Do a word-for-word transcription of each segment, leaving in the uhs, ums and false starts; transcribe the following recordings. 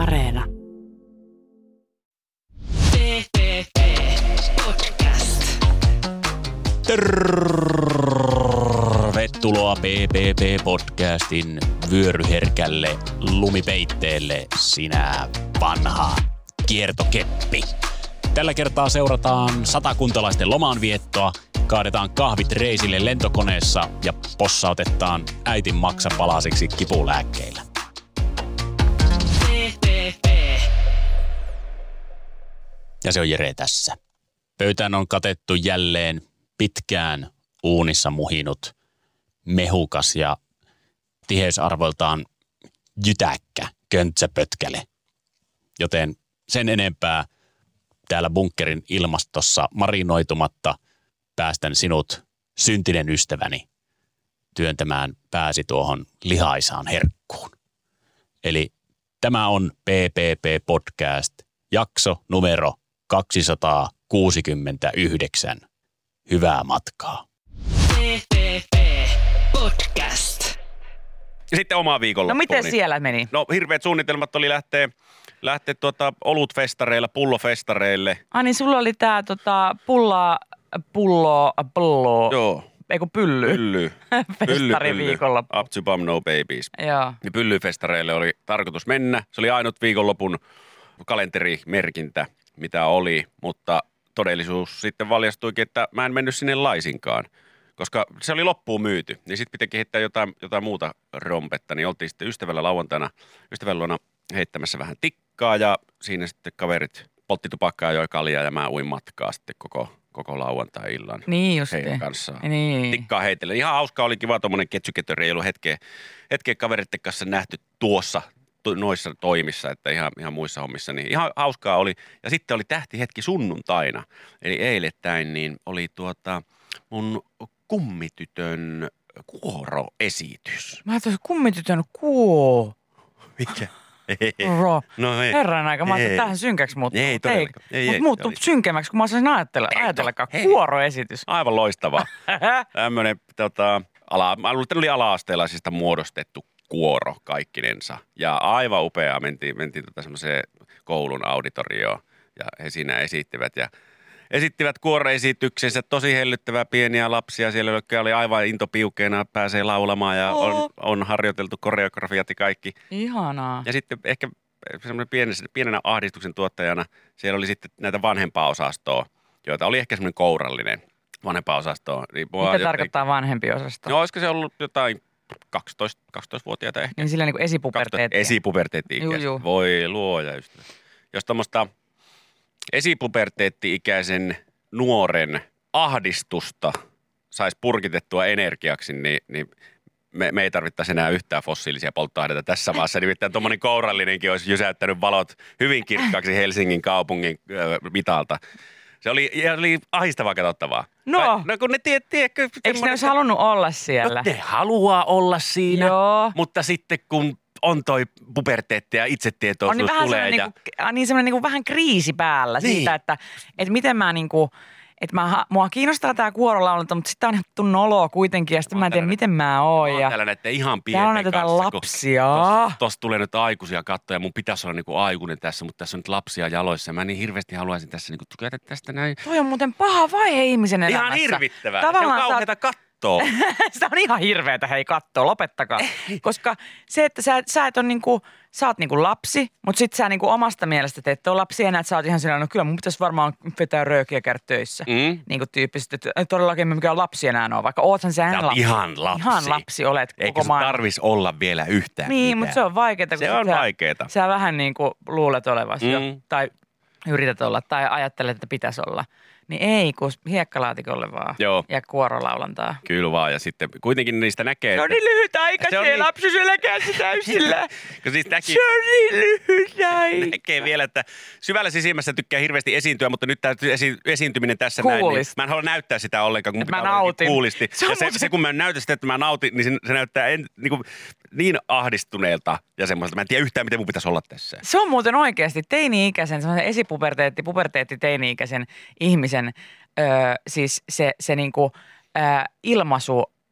Areena. P P P Podcast. Tervetuloa P P P Podcastin vyöryherkälle lumipeitteelle, sinä vanha kiertokeppi. Tällä kertaa seurataan satakuntalaisten lomaanviettoa, kaadetaan kahvit reisille lentokoneessa ja possautetaan äitin maksapalasiksi kipulääkkeillä. P P P. Ja se on Jere tässä. Pöytään on katettu jälleen pitkään uunissa muhinut, mehukas ja tiheysarvoltaan jytäkkä köntsäpötkäle. Joten sen enempää täällä bunkkerin ilmastossa marinoitumatta päästän sinut, syntinen ystäväni, työntämään pääsi tuohon lihaisaan herkkuun. Eli tämä on P P P Podcast, jakso numero kaksisataakuusikymmentäyhdeksän. Hyvää matkaa. P P P Podcast. Ja sitten omaa viikonloppuun. No miten niin- siellä meni? No hirveät suunnitelmat oli lähteä, lähteä tuota olutfestareilla, pullofestareille. Ai niin, sulla oli tää tota, pulla, pullo, pullo, Joo, eiku pylly. pylly. Festari viikonloppu. Up to bum no babies. Joo. Ja pyllyfestareille oli tarkoitus mennä. Se oli ainut viikonlopun kalenterimerkintä, mitä oli, mutta todellisuus sitten valjastuikin, että mä en mennyt sinne laisinkaan. Koska se oli loppuun myyty, niin sitten piti kehittää jotain, jotain muuta rompetta, niin oltiin sitten ystävällä lauantaina, ystävän luona heittämässä vähän tikkaa ja siinä sitten kaverit poltti tupakkaa ja joi kaljaa ja mä uin matkaa sitten koko, koko lauantai-illan Niin justi. heidän kanssaan. Niin. Tikkaa heitellen. Ihan hauskaa, oli kiva tuommoinen ketsyketöri, ei ollut hetkeä, hetkeä kaveritten kanssa nähty tuossa to, noissa toimissa, että ihan, ihan muissa hommissa, niin ihan hauskaa oli. Ja sitten oli tähtihetki sunnuntaina, eli eilettäin, niin oli tuota mun kummitytön kuoroesitys. Mä ajattelin, kummitytön kuo. Mikä? Ro. No ei. Herran aika, mä ajattelin, Ei. että tähän synkäksi muuttuu. Ei todellakaan. Ei, Mut ei, muuttuu oli- synkemmäksi, kun mä osaisin ajatella, Ei, ajatellakaan. hei. Kuoroesitys. Aivan loistavaa. Tämmöinen tota, ala, mä luulen, että oli ala-asteelaisista muodostettu kuoro kaikkinensa. Ja aivan upeaa mentiin, mentiin tota semmoiseen koulun auditorioon ja he siinä esittivät ja esittivät kuoroesityksensä, tosi hellyttävää pieniä lapsia. Siellä oli aivan into piukeena, pääsee laulamaan ja on, on harjoiteltu koreografiat ja kaikki. Ihanaa. Ja sitten ehkä semmoinen pienenä, pienenä ahdistuksen tuottajana siellä oli sitten näitä vanhempaa osastoa, joita oli ehkä semmoinen kourallinen vanhempaa osastoa. Niin mua Mitä jotenkin- tarkoittaa vanhempi osasto? No olisiko se ollut jotain kaksitoista, kaksitoistavuotiaita ehkä? Niin sillä niin kuin esipuberteetti. Esipuberteetti-ikäisiä. Juu, juu. Voi luoja ystävä. Jos tuommoista esipuberteetti-ikäisen nuoren ahdistusta saisi purkitettua energiaksi, niin, niin me, me ei tarvittaisi enää yhtään fossiilisia polttoaineita tässä maassa. Nimittäin tuommoinen kourallinenkin olisi jysäyttänyt valot hyvin kirkkaaksi Helsingin kaupungin äh, mitalta. Se oli, ja oli ahdistavaa katsottavaa. No. Ka- no kun ne tie, tiedätkö, Eikö ne semmoinen- olisi halunnut olla siellä? No, ne haluaa olla siinä, Joo. mutta sitten kun on toi puberteetti ja On itsetietoisuus niin vähän tulee semmoinen, ja... niinku, äh, niin semmoinen niinku vähän kriisi päällä Niin. siitä, että, että miten mä niinku, että mä, mua kiinnostaa tää kuorolaulunta, mutta sitten on ihan vittu noloa kuitenkin ja sitten mä en tiedä, tällainen- miten mä oon. Mä Ja oon täällä näiden ihan täällä on pienten näitä kanssa. kun lapsia. Tossa, tossa tulee nyt aikuisia kattoja. Mun pitäisi olla niinku aikuinen tässä, mutta tässä on nyt lapsia jaloissa. Mä niin hirveästi haluaisin tässä niinku tykätä tästä näin. Toi on muuten paha vaihe ihmisen elämässä. Ihan hirvittävää. Se on Tavallaan sä oot- kauheata kattoa. Sitä on ihan hirveetä, hei kattoo, lopettakaa. Koska se, että sä, sä et on niinku, sä oot niinku lapsi, mutta sit sä niinku omasta mielestä teet tuon lapsi enää, että sä oot ihan sellainen, no kyllä mun pitäisi varmaan vetää röökiä ja käydä töissä. Mm. Niinku tyyppisesti, että ei todellakin me mikään lapsi enää ole, vaikka oothan sä Sä oot lapsi. ihan lapsi. Ihan lapsi olet Eikä koko sun maailman. tarvis olla vielä yhtään Niin, mitään. mutta se on vaikeaa. kun Se sit on sä, vaikeeta. Sä vähän niin kuin luulet olevasi mm. jo, Mm. tai yrität olla, tai ajattelet, että pitäisi olla. Niin ei, kun hiekkalaatikolle vaan. Joo. Ja kuorolaulantaa. Kyllä vaan. Ja sitten kuitenkin niistä näkee, Se on että... niin lyhyt aika, Se on se niin- lapsi selkääsi täysillä. kun siis näki, Se on niin lyhyt aika. näkee vielä, että syvällä sisimmässä tykkää hirveästi esiintyä, mutta nyt tämä esi- esiintyminen tässä näin, niin Coolista. mä en halua näyttää sitä ollenkaan, kun mun Et mä pitää olla nautin. jotenkin coolisti. Se on Ja se, muuten- se, kun mä näytän sitä, että mä nautin, niin se, se näyttää en, niin, kuin, niin ahdistuneelta ja semmoista. Mä en tiedä yhtään, miten mun pitäisi olla tässä. Se on muuten oikeasti teini-ikäisen, semmoisen esipuberteetti, puberteetti teini-ikäisen ihmisen, öö, siis se, se niinku, öö, ilmaisu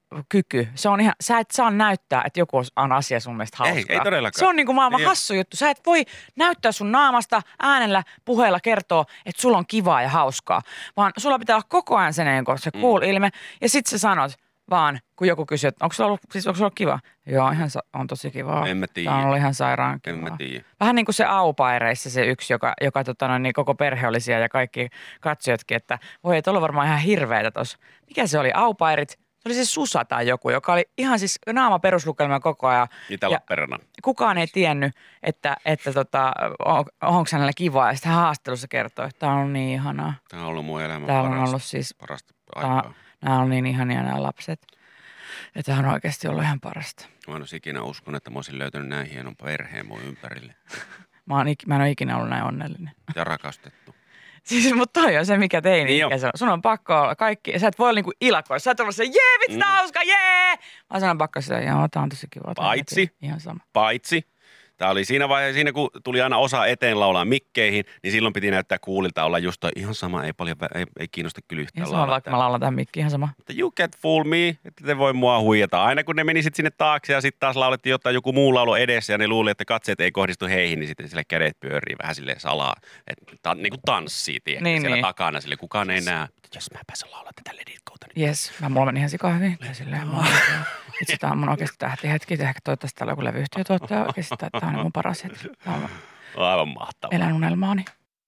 kyky. Se on ihan, sä et saa näyttää, että joku on asia sun mielestä hauskaa. Ei, ei todellakaan. Se on niinku maailman Ei ole. hassu juttu. Sä et voi näyttää sun naamasta äänellä, puheella kertoa, että sulla on kivaa ja hauskaa. Vaan sulla pitää olla koko ajan sen se cool mm. ilme. Ja sit sä sanot vaan, kun joku kysyy, että onko sulla ollut, siis onko sulla ollut kiva? Joo, ihan sa- on tosi kivaa. En mä tiedä. Tämä on ollut ihan sairaan kivaa. En mä tiedä. Vähän niin kuin se Aupaireissa se yksi, joka, joka tota, no, niin koko perhe oli siellä ja kaikki katsojatkin, että voi ei, tuolla varmaan ihan hirveätä tuossa. Mikä se oli? Aupairit? Se oli se Susa tai joku, joka oli ihan siis naama peruslukelma koko ajan. Itä Lappeenrannan. Kukaan ei tiennyt, että, että tota, on, onko hänellä kivaa. Ja sitten hän haastattelussa kertoi, että tämä on niin ihanaa. Tämä on ollut mun elämän Täällä on parasta, ollut siis, parasta tää, aikaa. nämä on niin ihania nämä lapset. Ja tämä on oikeasti ollut ihan parasta. Mä en olisi ikinä uskonut, että mä olisin löytänyt näin hienon perheen mun ympärille. Mä, oon, ik- mä en ole ikinä ollut näin onnellinen. Ja rakastettu. Siis, mutta toi on se, mikä teini Niin ikä se on. Sun on pakko olla kaikki. Sä et voi olla niinku ilakoida. Sä et olla se, jee, vitsi, tää on hauska, jee! Mä sanon pakko sitä, joo, tää on tosi kiva. tää on Paitsi. heti Ihan sama. Paitsi, tämä oli siinä vaiheessa, siinä kun tuli aina osa eteen laulaa mikkeihin, niin silloin piti näyttää kuulilta olla just toi, ihan sama, ei paljon, ei, ei kiinnosta kyllä yhtään Ihan sama, laulaa vaikka mä laulan tähän mikkiin, ihan sama. Mutta you can't fool me, että te voi mua huijata. Aina kun ne meni sitten sinne taakse ja sitten taas laulettiin jotain joku muu laulu edessä ja ne luuli, että katseet ei kohdistu heihin, niin sitten sille kädet pyörii vähän silleen salaa. Että ta, niin kuin tanssii, tiedätkö, Niin, siellä niin. takana, sille kukaan ei näe. Jos mä pääsen laulaa tätä Let It Gota, niin Jes, mä mulla meni ihan sikaa hyvin. Tai silleen, mä itse tää on mun oikeasti tähtihetki. Ehkä toivottavasti täällä on joku levyyhtiötuottaja oikeasti. Tää on mun paras hetki. Tää on aivan mahtavaa. elän unelmaani.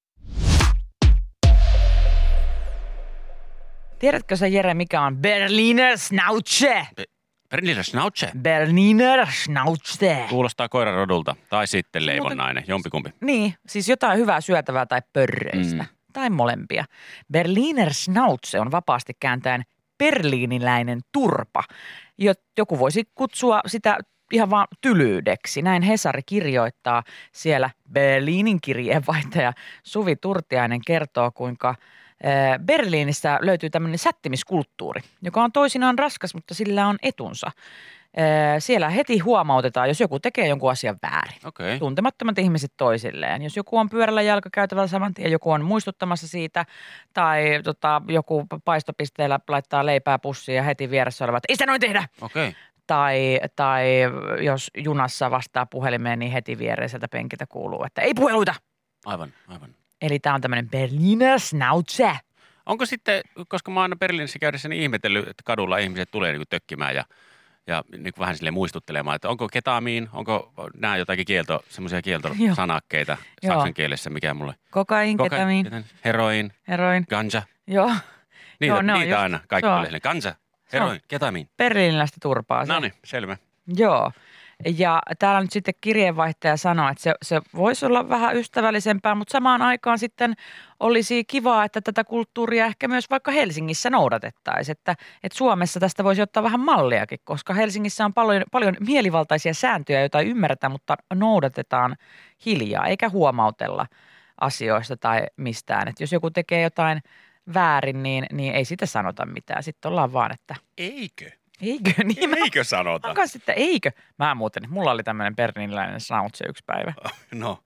Tiedätkö sä, Jere, mikä on Berliner Schnauze? Berliner Schnauze. Berliner Schnauze. Kuulostaa koirarodulta. Tai sitten Muuten- leivonnainen, jompikumpi. Niin, siis jotain hyvää syötävää tai pörröistä. Mm. Tai molempia. Berliner Schnauze on vapaasti kääntäen berliiniläinen turpa. Jo- Joku voisi kutsua sitä ihan vaan tylyydeksi. Näin Hesari kirjoittaa siellä. Berliinin kirjeenvaihtaja Suvi Turtiainen kertoo, kuinka eh, Berliinissä löytyy tämmöinen sättimiskulttuuri, joka on toisinaan raskas, mutta sillä on etunsa. Eh, Siellä heti huomautetaan, jos joku tekee jonkun asian väärin. Okei. Okay. Tuntemattomat ihmiset toisilleen. Jos joku on pyörällä jalkakäytävällä saman tien, joku on muistuttamassa siitä, tai tota, joku paistopisteellä laittaa leipää pussiin ja heti vieressä olevat, ei sitä noin tehdä! Okei. Okay. Tai, tai jos junassa vastaa puhelimeen, niin heti viereiseltä penkiltä kuuluu, että ei puheluita! Aivan, aivan. Eli tämä on tämmöinen Berliner Schnauze. Onko sitten, koska mä oon aina Berliinissä käydessä niin ihmetellyt, että kadulla ihmiset tulee niin kuin tökkimään ja, ja niin kuin vähän sille muistuttelemaan, että onko ketamiin, onko nämä jotakin kielto, semmoisia kieltosanakkeita Joo. saksan kielessä, mikä mulle. Kokain, ketamiin, Kokain, heroin, heroin. ganja. Joo, Niitä, Joo, ne on niitä just- aina kaikki joo. tulee silleen. Ganja, heroin, ketamiin. berliiniläistä turpaa. se. No niin, selvä. Joo. Ja täällä nyt sitten kirjeenvaihtaja sanoo, että se, se voisi olla vähän ystävällisempää, mutta samaan aikaan sitten olisi kivaa, että tätä kulttuuria ehkä myös vaikka Helsingissä noudatettaisiin. Että, että Suomessa tästä voisi ottaa vähän malliakin, koska Helsingissä on paljon, paljon mielivaltaisia sääntöjä, joita ei ymmärretä, mutta noudatetaan hiljaa, eikä huomautella asioista tai mistään. Että jos joku tekee jotain väärin, niin, niin ei sitä sanota mitään. Sitten ollaan vaan, että Eikö? eikö niin? Mä Eikö sanota? Mä kanssa, että eikö? Mä muuten, mulla oli tämmöinen berliiniläinen schnauze yksi päivä. No.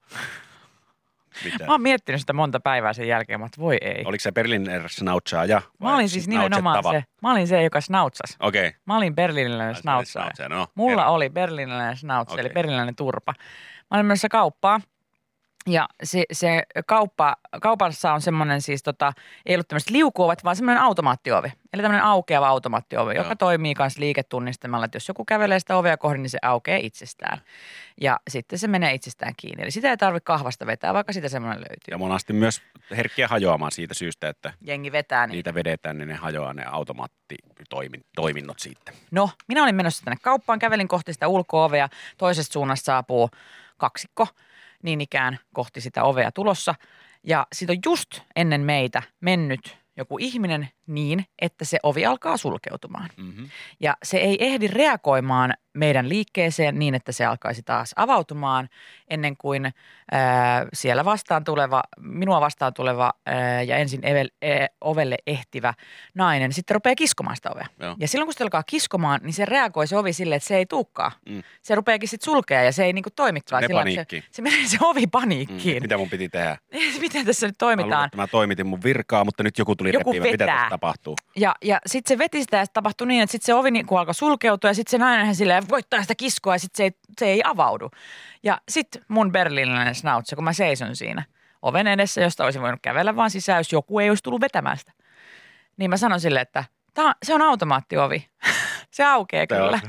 Mitä? Mä oon miettinyt sitä monta päivää sen jälkeen, mutta voi ei. Oliko se Berliner Schnauzzaaja? Mä olin siis nimenomaan se, mä olin se, joka schnauzzasi. Okei. Okay. Mä olin berliiniläinen schnauzer. No, Mulla oli berliiniläinen schnauzer, eli Okei. berliiniläinen turpa. Mä olin menossa kauppaan. Ja se, se kauppa, kaupassa on semmoinen siis tota, ei ollut tämmöiset liukuovet, vaan semmoinen automaattiovi. Eli tämmöinen aukeava automaattiovi, Joo. joka toimii myös liiketunnistamalla, että jos joku kävelee sitä ovea kohden, niin se aukeaa itsestään. Ja sitten se menee itsestään kiinni. Eli sitä ei tarvitse kahvasta vetää, vaikka sitä semmoinen löytyy. Ja monasti myös herkkiä hajoamaan siitä syystä, että Jengi vetää niin. niitä vedetään, niin ne hajoaa ne automaattitoiminnot siitä. No, minä olin menossa tänne kauppaan, kävelin kohti sitä ulko-ovea, toisesta suunnasta saapuu kaksikko, niin ikään kohti sitä ovea tulossa. Ja siitä on just ennen meitä mennyt joku ihminen niin, että se ovi alkaa sulkeutumaan. Mm-hmm. Ja se ei ehdi reagoimaan meidän liikkeeseen niin, että se alkaisi taas avautumaan ennen kuin ää, siellä vastaan tuleva, minua vastaan tuleva ää, ja ensin evel, e, ovelle ehtivä nainen sitten rupeaa kiskomaan sitä ovea. Joo. Ja silloin kun se alkaa kiskomaan, niin se reagoi se ovi silleen, että se ei tuukkaa. Mm. Se rupeakin sitten sulkea ja se ei niinku toimikaan. Se Sillä paniikkiin. Se, se menee se ovi Mm. paniikkiin. Mitä mun piti tehdä? Miten tässä nyt Mä luulen, toimitaan? että mä toimitin mun virkaa, mutta nyt joku tuli Joku repivä. Mitä vetää. tässä tapahtuu? Ja, ja sitten se veti sitä ja sit tapahtui niin, että sitten se ovi niinku alkoi sulkeutua ja sitten se nainenhän silleen voittaa sitä kiskoa ja sitten se, ei- se ei avaudu. Ja sitten mun berliiniläinen snautse, kun mä seison siinä oven edessä, josta olisin voinut kävellä vaan sisään, jos joku ei olisi tullut vetämään sitä. Niin mä sanon silleen, että tää, on- se on automaattiovi. Se aukeaa Se on. kyllä.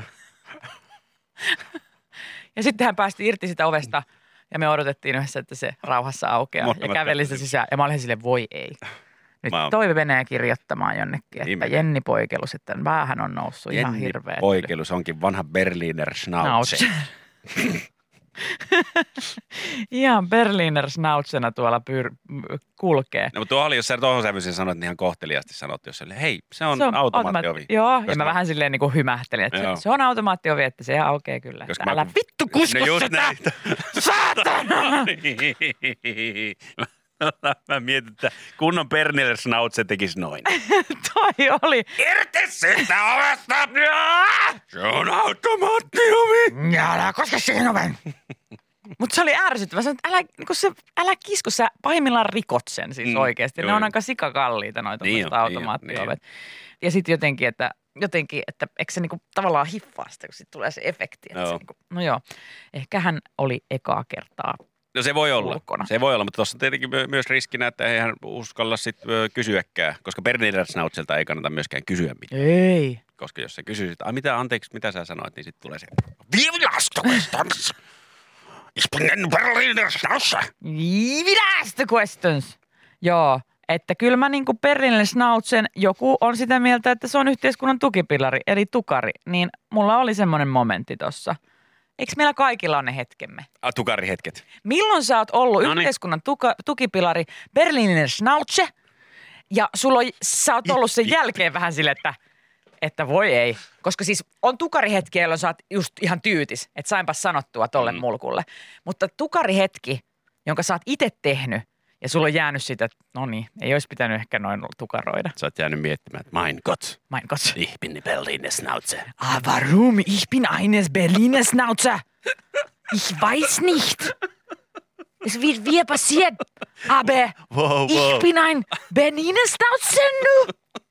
Ja sitten hän päästi irti sitä ovesta ja me odotettiin yhdessä, että se rauhassa aukeaa ja Molemmat käveli sitä katselivat. sisään. Ja mä olin silleen, voi ei. Nyt Mä oon- Toivi menee kirjoittamaan jonnekin, että Ihme. Jenni Poikelus, että vähän on noussut ihan Jenni hirveä. Poikelus onkin vanha Berliner Schnauze. Schnauze. Ihan Berliner Schnautzena tuolla pyr- m- kulkee. No, mutta tuo oli, jos sä tuohon sävyisen sanoit, niin ihan kohteliaasti sanot, jos oli, hei, se on, automaattiovi. automaatti- Joo, ja Koska mä, mä- vähän silleen niin kuin hymähtelin, että Joo. se, se on automaattiovi, että se aukeaa kyllä. Koska Että mä- älä vittu kusko No just sitä! näin. Saatana! Mä mietin, että kunnon Berliner Schnauze tekisi noin. Toi oli. Irti siitä ovesta! Se on automaattiovi! Ja älä koske siihen oven. Mutta se oli ärsyttävä. Sanoin, että älä, niin se, älä kisko, sä pahimmillaan rikot sen siis Mm, mm, oikeasti. Ne joo. on aika sikakalliita noita Niin niin on, niin on, automaattiovet. Ja sitten jotenkin, että jotenkin, että eikö se niinku tavallaan hiffaa sitä, kun sitten tulee se efekti. Että Joo. se niinku, no joo, ehkä hän oli ekaa kertaa. No se voi olla. Ulkona. Se voi olla, mutta tuossa on tietenkin my- myös riskinä, että eihän uskalla sitten kysyäkään, koska Berliner Schnauzelta ei kannata myöskään kysyä mitään. Ei. Koska jos sä kysyisit, että mitä, anteeksi, mitä sä sanoit, niin sitten tulee se Wie last du questions? Ich bin ein Berliner Schnauze. Ask the questions. Joo, että kyllä mä niinku Berliner Schnauzen, joku on sitä mieltä, että se on yhteiskunnan tukipilari, eli tukari. Niin mulla oli semmoinen momentti tossa. Eikö meillä kaikilla on ne hetkemme? Ah, tukarihetket. Milloin sä oot ollut Noniin. yhteiskunnan tuka, tukipilari Berliner Schnauze ja sulla on, sä oot ollut sen jälkeen vähän silleen, että, että voi ei. Koska siis on tukarihetki, jolloin sä oot just ihan tyytis, että sainpas sanottua tolle Mm. mm. mulkulle. Mutta tukarihetki, jonka sä oot itse tehnyt ja sulla on jäänyt siitä, että no niin, ei olisi pitänyt ehkä noin tukaroida. Sä oot jäänyt miettimään, että mein Gott, Mein Gott. ich bin Berliner Schnauze. Ah, warum? Ich bin eines Berliner Schnauzer. Ich weiß nicht. Es wird wieder passiert. Aber Wow, ich bin ein Berliner Schnauzer nu.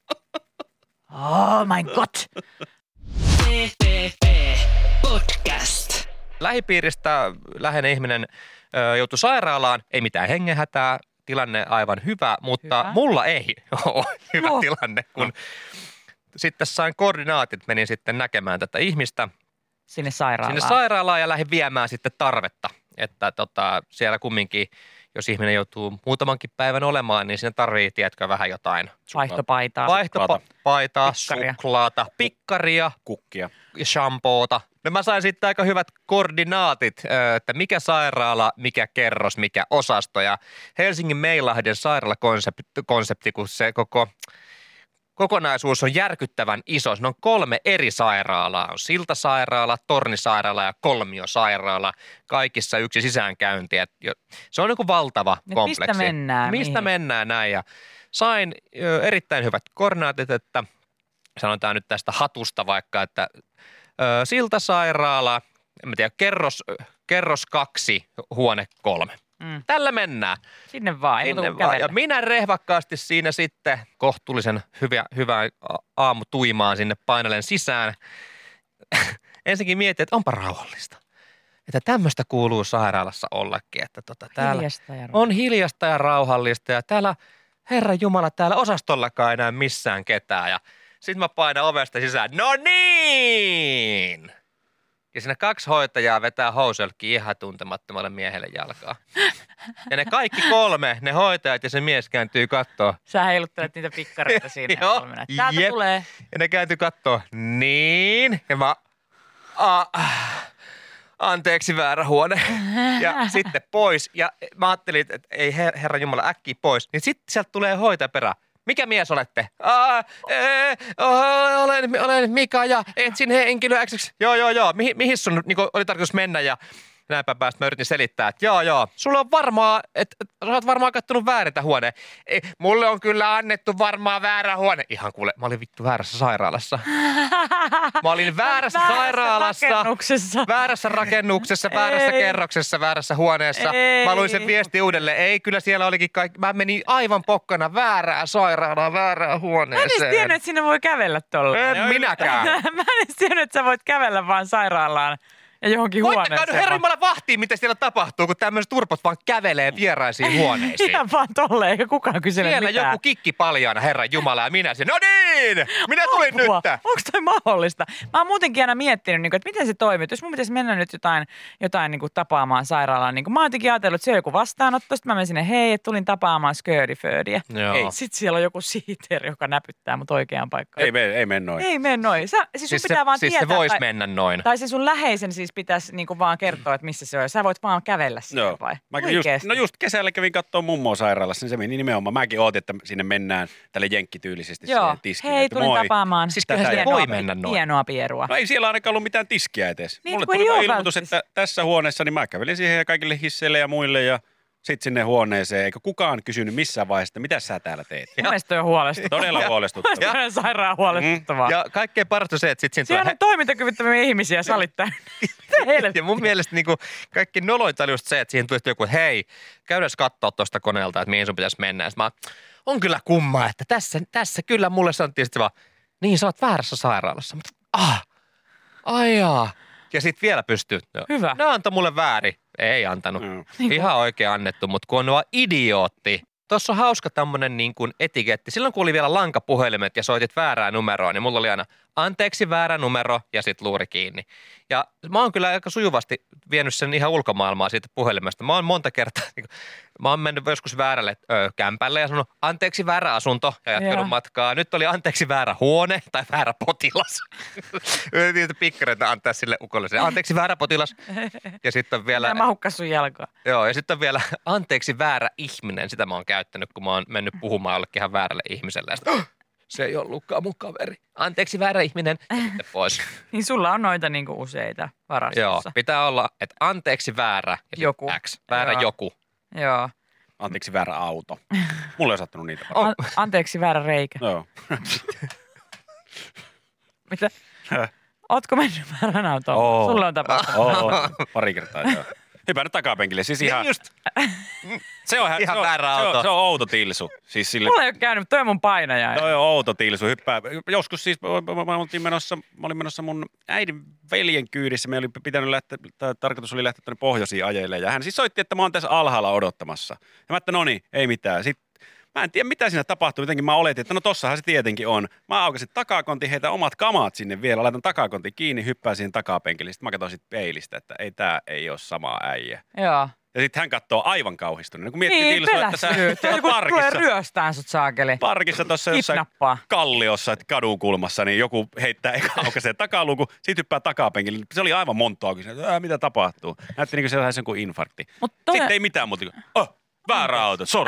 Oh mein Gott. P P P Podcast. Lähipiiristä läheinen ihminen ö, joutui sairaalaan, ei mitään hengenhätää, tilanne aivan hyvä, mutta Hyvä. mulla ei ole hyvä No. tilanne, kun sitten sain koordinaatit, menin sitten näkemään tätä ihmistä Sinne sairaalaan. sinne sairaalaan ja lähdin viemään sitten tarvetta, että tota, siellä kumminkin, jos ihminen joutuu muutamankin päivän olemaan, niin siinä tarvii, tiedätkö, vähän jotain Vaihtopaitaa. vaihtopaitaa, Pikkaria. suklaata, pikkaria, Kukkia. ja shampoota. No mä sain sitten aika hyvät koordinaatit, ö, että mikä sairaala, mikä kerros, mikä osasto. Ja Helsingin Meilahden sairaalakonsepti, konsepti, kun se koko kokonaisuus on järkyttävän iso. Se on kolme eri sairaalaa. On Siltasairaala, Tornisairaala ja Kolmiosairaala. Kaikissa yksi sisäänkäynti. Et jo- Se on niin kuin valtava Nyt kompleksi. mistä mennään? Mistä Mihin? mennään näin. Ja sain ö, erittäin hyvät koordinaatit, että sanotaan nyt tästä hatusta vaikka, että ö, Siltasairaala, en mä tiedä, kerros, kerros kaksi, huone kolme. Mm. Tällä mennään. Sinne vaan. Ei Sinne muuta kuin vaan. Ja kävellä. minä rehvakkaasti siinä sitten kohtuullisen hyvä, hyvää aamu tuimaan sinne painelen sisään. Ensinnäkin mietin, että onpa rauhallista. Että tämmöistä kuuluu sairaalassa ollakin, että tota, täällä Hiljasta ja on hiljasta ja rauhallista ja täällä, Herra Jumala, täällä osastollakaan ei näy missään ketään. Ja sitten mä painan ovesta sisään, no niin! Ja siinä kaksi hoitajaa vetää houselkki ihan tuntemattomalle miehelle jalkaa. Ja ne kaikki kolme, ne hoitajat ja se mies kääntyy kattoo. Sä heiluttelet niitä pikkareita siinä. Joo, Joo. Täältä jep. tulee. Ja ne kääntyy kattoo, niin. Ja mä, a, anteeksi väärä huone. Ja sitten pois. Ja mä ajattelin, että ei her- Herra Jumala äkkiä pois. Niin sitten sieltä tulee hoitaja perään. Mikä mies olette? Aa, ee, olen, olen Mika ja etsin henkilöä X. Joo, joo, joo. Mihin, mihin sun niin oli tarkoitus mennä ja näinpä päästä mä yritin selittää, että joo, joo. Sulla on varmaan, että sä oot varmaan kattonut väärintä huoneen. Ei, mulle on kyllä annettu varmaan väärä huone. Ihan kuule, mä olin vittu väärässä sairaalassa. Mä olin väärässä, väärässä sairaalassa. Rakennuksessa. Väärässä rakennuksessa, väärässä Ei. kerroksessa, väärässä huoneessa. Ei. Mä luin sen viesti uudelleen. Ei, kyllä siellä olikin kaikki. Mä menin aivan pokkana väärään sairaalaan, väärään Mä en huoneeseen. edes tiennyt, että sinne voi kävellä tuolla. En minäkään. Mä en edes tiennyt, että sä voit kävellä vaan sairaalaan ja johonkin Voittakaa huoneeseen. nyt herra Jumala vahtiin, mitä siellä tapahtuu, kun tämmöiset turpot vaan kävelee vieraisiin huoneisiin. Ihan vaan tolleen, eikä kukaan kysele Siellä mitään. joku kikki paljaana, herra Jumala, ja minä siinä, no niin, minä tulin nyt. Onko toi mahdollista? Mä oon muutenkin aina miettinyt, että miten se toimii. Jos mun pitäisi mennä nyt jotain, jotain niin kuin tapaamaan sairaalaan, niin kuin mä oon jotenkin ajatellut, että siellä on joku vastaanotto, sitten mä menen sinne, hei, että tulin tapaamaan sköödiföödiä. Joo. Sitten siellä on joku siiteri, joka näpyttää mut oikeaan paikkaan. Ei mene, ei mene noin. Ei mene noin. Sä, siis sun Siis pitää se, vaan siis tietää. se voisi tai, mennä noin. tai se sun läheisen siis pitäisi niinku vaan kertoa, että missä se on. Sä voit vaan kävellä sinne Joo. vai? Mä just, Oikeesti? no just kesällä kävin katsoa mummoa sairaalassa, niin se meni nimenomaan. Mäkin ootin, että sinne mennään tälle jenkkityylisesti Joo. siihen tiskiin. Hei, että tulin moi. tapaamaan. Siis Tätä kyllähän se ja- voi mennä noin. Hienoa pierua. No ei siellä ainakaan ollut mitään tiskiä edes. Niin, Mulle kun tuli ei vaan oo ilmoitus, välttämättä. että tässä huoneessa, niin mä kävelin siihen ja kaikille hisseille ja muille ja sitten sinne huoneeseen. Eikä kukaan kysynyt missään vaiheessa, että mitä sä täällä teet. Mun mielestä toi on huolestuttavaa. Todella huolestuttavaa. Toi on sairaan huolestuttavaa. Ja kaikkein parasta se, että sit siinä Siellä tulee... on toimintakyvyttömiä ihmisiä salit täynnä. Ja mun mielestä niinku kaikki nolointa oli just se, että siihen tuli joku, että hei, käydään katsoa tuosta koneelta, että mihin sun pitäisi mennä. Ja sit mä, on kyllä kumma, että tässä, tässä kyllä mulle sanottiin sitten vaan, niin sä oot väärässä sairaalassa. Mutta, ah, ai jaa. Ja sit vielä pystyy. No, Hyvä. Ne antoi mulle väärin. Ei antanut. Mm. Ihan oikein annettu, mutta kun on vaan idiootti. Tuossa on hauska tämmönen niin kuin etiketti. Silloin kun oli vielä lankapuhelimet ja soitit väärää numeroa, niin mulla oli aina anteeksi väärä numero ja sit luuri kiinni. Ja mä oon kyllä aika sujuvasti vienyt sen ihan ulkomaailmaa siitä puhelimesta. Mä oon monta kertaa, niin kuin, mä oon mennyt joskus väärälle ö, kämpälle ja sanonut anteeksi väärä asunto ja jatkanut Joo. matkaa. Nyt oli anteeksi väärä huone tai väärä potilas. Yritin niitä pikkareita antaa sille ukolle se, anteeksi väärä potilas. Ja sitten on vielä... Mä mahukkas sun jalkaa. Joo, ja sitten on vielä anteeksi väärä ihminen. Sitä mä oon käyttänyt, kun mä oon mennyt puhumaan jollekin ihan väärälle ihmiselle. Ja sitten, oh, se ei ollutkaan mun kaveri. Anteeksi väärä ihminen. Ja sitten pois. Niin sulla on noita niinku useita Joo, varastossa. pitää olla, että anteeksi väärä ja sitten Joku. X. Väärä Joo. joku. Joo. Anteeksi väärä auto. Mulle ei sattunut niitä paljon. An- anteeksi väärä reikä. Joo. Mitä? Ootko mennyt väärän autoon? Oo. Sulla on tapahtunut. Oo, oo. Pari kertaa joo. Hypännyt takapenkille. Siis ihan, Niin just. se on, ihan se on, väärä se on, auto. se on outo tilsu. Siis sille, Mulla ei ole käynyt, toi on mun painaja. toi on outo tilsu. Hyppää. Joskus siis mä, mä, mä, oltiin menossa, mä olin menossa mun äidin veljen kyydissä. Me oli pitänyt lähteä, tai tarkoitus oli lähteä tuonne pohjoisiin ajelemaan. Ja hän siis soitti, että mä oon tässä alhaalla odottamassa. Ja mä että no niin, ei mitään. Sitten mä en tiedä, mitä siinä tapahtuu. Jotenkin mä oletin, että no tossahan se tietenkin on. Mä aukasin takakontin, heitä omat kamat sinne vielä. Laitan takakontin kiinni, hyppään siihen takapenkille. Sitten mä katsoin sit peilistä, että ei tää ei ole sama äijä. Joo. Ja sitten hän katsoo aivan kauhistunut. Kun miettii Niin, Tilsua, että sä, pelästyy. sä oot Joku tulee parkissa, ryöstään sut saakeli. parkissa tuossa jossain Kidnappaa. kalliossa, että kadun kulmassa, niin joku heittää eka aukaisee takaluku, sit hyppää takapenkille. Se oli aivan monttu auki. Ää, mitä tapahtuu? Näytti niin kuin se olisi joku infarkti. Mut toi- Sitten ei mitään muuta kuin, oh, väärä auto, sori.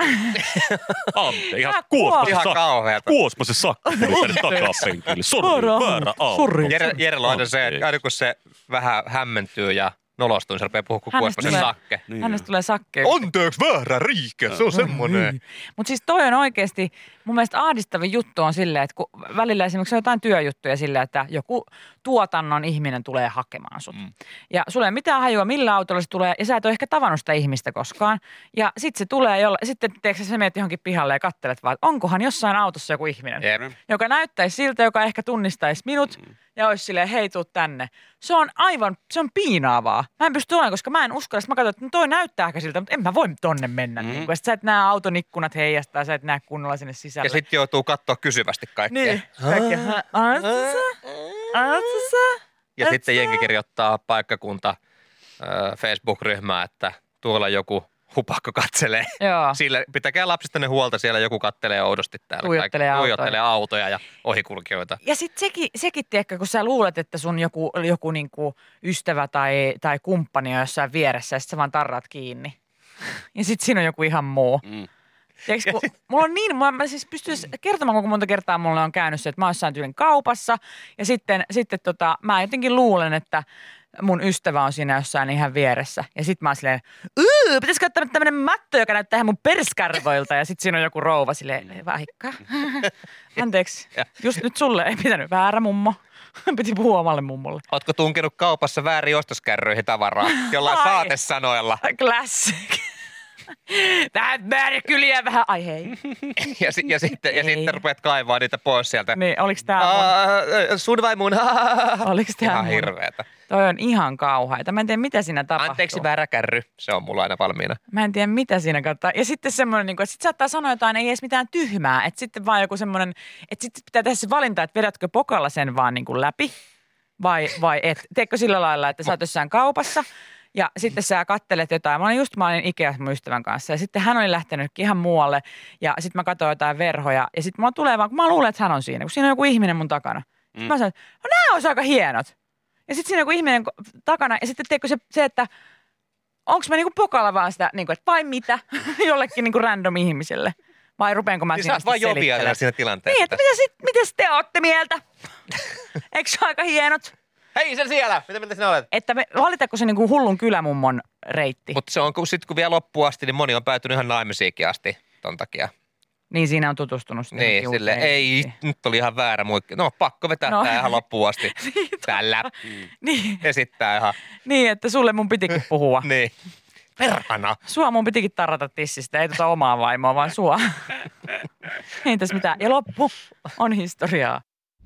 Ante, ihan Älä kuospa se Ihan sakko. kauheata. Kuospa se sakko tuli tänne takapenkille. Sori, väärä auto. Sori. Jere, Jerellä on aina se, Anteeksi. että aina kun se vähän hämmentyy ja nolostuu, niin se rupeaa puhua kuin Hänestä kuospa se tulee- sakke. Niin. Hänestä tulee sakke. Anteeksi, väärä riike, se on semmoinen. Mutta siis toi on oikeasti, mun mielestä ahdistavin juttu on silleen, että kun välillä esimerkiksi on jotain työjuttuja silleen, että joku tuotannon ihminen tulee hakemaan sut. Mm. Ja sulla ei ole mitään hajua, millä autolla se tulee, ja sä et ole ehkä tavannut sitä ihmistä koskaan. Ja sitten se tulee, jolla, sitten tiedätkö, sä menet johonkin pihalle ja kattelet vaan, että onkohan jossain autossa joku ihminen, Jep. joka näyttäisi siltä, joka ehkä tunnistaisi minut mm. ja olisi silleen, hei tuu tänne. Se on aivan, se on piinaavaa. Mä en pysty olemaan, koska mä en uskalla. Sitten mä katson, että no toi näyttää ehkä siltä, mutta en mä voi tonne mennä. Mm. Niin, sä et näe auton ikkunat heijastaa, sä et näe kunnolla sinne sisälle. Ja sitten joutuu katsoa kysyvästi kaikkea. Niin. Kaikki, "Aatko sä? Aatko sä?" Ja sitten jengi kirjoittaa paikkakunta äh, Facebook-ryhmää, että tuolla joku hupakko katselee. Joo. Sille, pitäkää lapsistanne huolta, siellä joku kattelee oudosti täällä. Tuijottelee Kaikki- autoja. tuijottelee autoja ja ohikulkijoita. Ja sitten sekin, sekin tiedätkö, kun sä luulet, että sun joku, joku niinku ystävä tai, tai kumppani on jossain vieressä ja sit sä vaan tarrat kiinni. Ja sitten siinä on joku ihan muu. Mm. Tiedätkö, kun mulla on niin, mä, mä siis pystyisin kertomaan, kuinka monta kertaa mulle on käynyt se, että mä oon jossain tyylin kaupassa ja sitten, sitten tota, mä jotenkin luulen, että mun ystävä on siinä jossain ihan vieressä. Ja sit mä oon silleen, yuu, pitäisikö ottaa tämmönen matto, joka näyttää ihan mun perskarvoilta. Ja sit siinä on joku rouva silleen, vaikka. Anteeksi, just nyt sulle ei pitänyt väärä mummo. Piti puhua omalle mummolle. Ootko tunkenut kaupassa väärin ostoskärryihin tavaraa jollain saatesanoilla? Classic. Tää määrä kyliä vähän, ai hei. Ja, si- ja, sitten, ja sitten rupeat kaivaa niitä pois sieltä. Niin, oliks tää mun? Aa, sun vai mun? Oliks tää Ihan mun? hirveetä. Toi on ihan kauheita. Mä en tiedä, mitä siinä tapahtuu. Anteeksi väärä kärry, se on mulla aina valmiina. Mä en tiedä, mitä siinä kattaa. Ja sitten semmoinen, että sit saattaa sanoa jotain, ei edes mitään tyhmää. Että sitten vaan joku semmoinen, että sitten pitää tehdä se valinta, että vedätkö pokalla sen vaan niin kuin läpi vai, vai et. Teekö sillä lailla, että sä oot jossain kaupassa ja sitten sä kattelet jotain. Mä olin just, mä olin Ikeassa mun ystävän kanssa ja sitten hän oli lähtenytkin ihan muualle ja sitten mä katsoin jotain verhoja ja sitten mä tulee vaan, kun mä luulen, että hän on siinä, kun siinä on joku ihminen mun takana. Sitten mm. mä sanoin, no nämä olisi aika hienot. Ja sitten siinä on joku ihminen takana ja sitten teekö se, se että onko mä niinku pokalla vaan sitä, niinku, että vai mitä, jollekin niinku random ihmiselle. Vai rupeenko mä Niin siinä sä oot vaan joviailla siinä tilanteessa. Niin, että mitä, sit, mitä te ootte mieltä? Eikö se aika hienot? Hei sen siellä, mitä mitä sinä olet? Että me, valitako se niinku hullun kylämummon reitti? Mutta se on, kun sit kun vielä loppuun asti, niin moni on päätynyt ihan naimisiinkin asti ton takia. Niin siinä on tutustunut sitten. Niin, sille ei, nyt oli ihan väärä muikki. No pakko vetää No. tää ihan loppuun asti. Tällä. Niin, Esittää ihan. niin, että sulle mun pitikin puhua. Niin. Perhana. Sua mun pitikin tarrata tissistä, ei tota omaa vaimoa, vaan sua. Ei tässä mitään. Ja loppu on historiaa.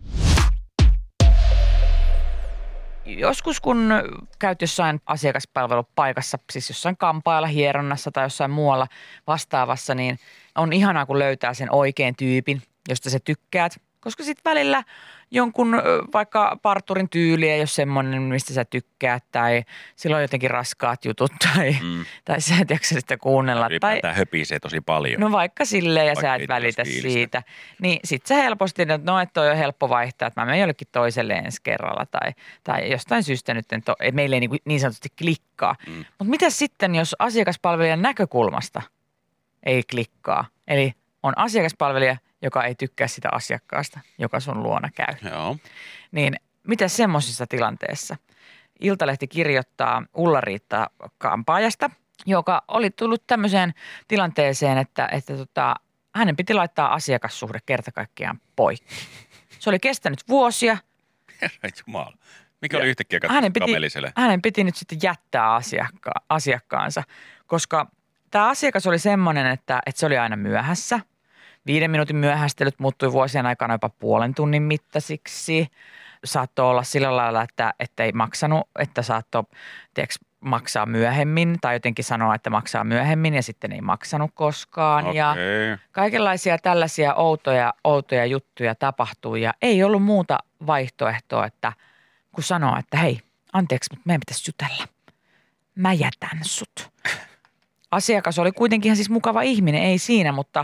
Joskus kun käyt jossain asiakaspalvelupaikassa, siis jossain kampailla, hieronnassa tai jossain muualla vastaavassa, niin on ihanaa, kun löytää sen oikean tyypin, josta sä tykkäät. Koska sitten välillä jonkun ö, vaikka parturin tyyli ei ole semmoinen, mistä sä tykkäät, tai sillä on jotenkin raskaat jutut, tai, mm. tai sä et jaksa sitä kuunnella. Ylipäätään Tai, höpisee tosi paljon. no vaikka silleen, ja Vaikka sä ei et välitä fiilistä. siitä. Niin sit sä helposti, että no, että toi on helppo vaihtaa, että mä menen jollekin toiselle ensi kerralla, tai, tai jostain syystä nyt en to, meille ei niin, niin sanotusti klikkaa. Mm. Mutta mitä sitten, jos asiakaspalvelijan näkökulmasta ei klikkaa? Eli on asiakaspalvelija, joka ei tykkää sitä asiakkaasta, joka sun luona käy. Joo. Niin mitä semmoisessa tilanteessa? Iltalehti kirjoittaa Ulla-Riitta kampaajasta, joka oli tullut tämmöiseen tilanteeseen, että, että tota, hänen piti laittaa asiakassuhde kerta kaikkiaan poikki. Se oli kestänyt vuosia. Herra Jumala. Mikä oli yhtäkkiä Hänen katsottu piti, kameliselle? hänen piti nyt sitten jättää asiakka- asiakkaansa, koska tämä asiakas oli semmoinen, että, että se oli aina myöhässä. Viiden minuutin myöhästelyt muuttui vuosien aikana jopa puolen tunnin mittaisiksi. Saattoi olla sillä lailla, että, että ei maksanut, että saattoi tiedätkö, maksaa myöhemmin tai jotenkin sanoa, että maksaa myöhemmin ja sitten ei maksanut koskaan. Okei. Ja kaikenlaisia tällaisia outoja, outoja juttuja tapahtui ja ei ollut muuta vaihtoehtoa, että kun sanoo, että hei, anteeksi, mutta meidän pitäisi jutella. Mä jätän sut. Asiakas oli kuitenkin ihan siis mukava ihminen, ei siinä, mutta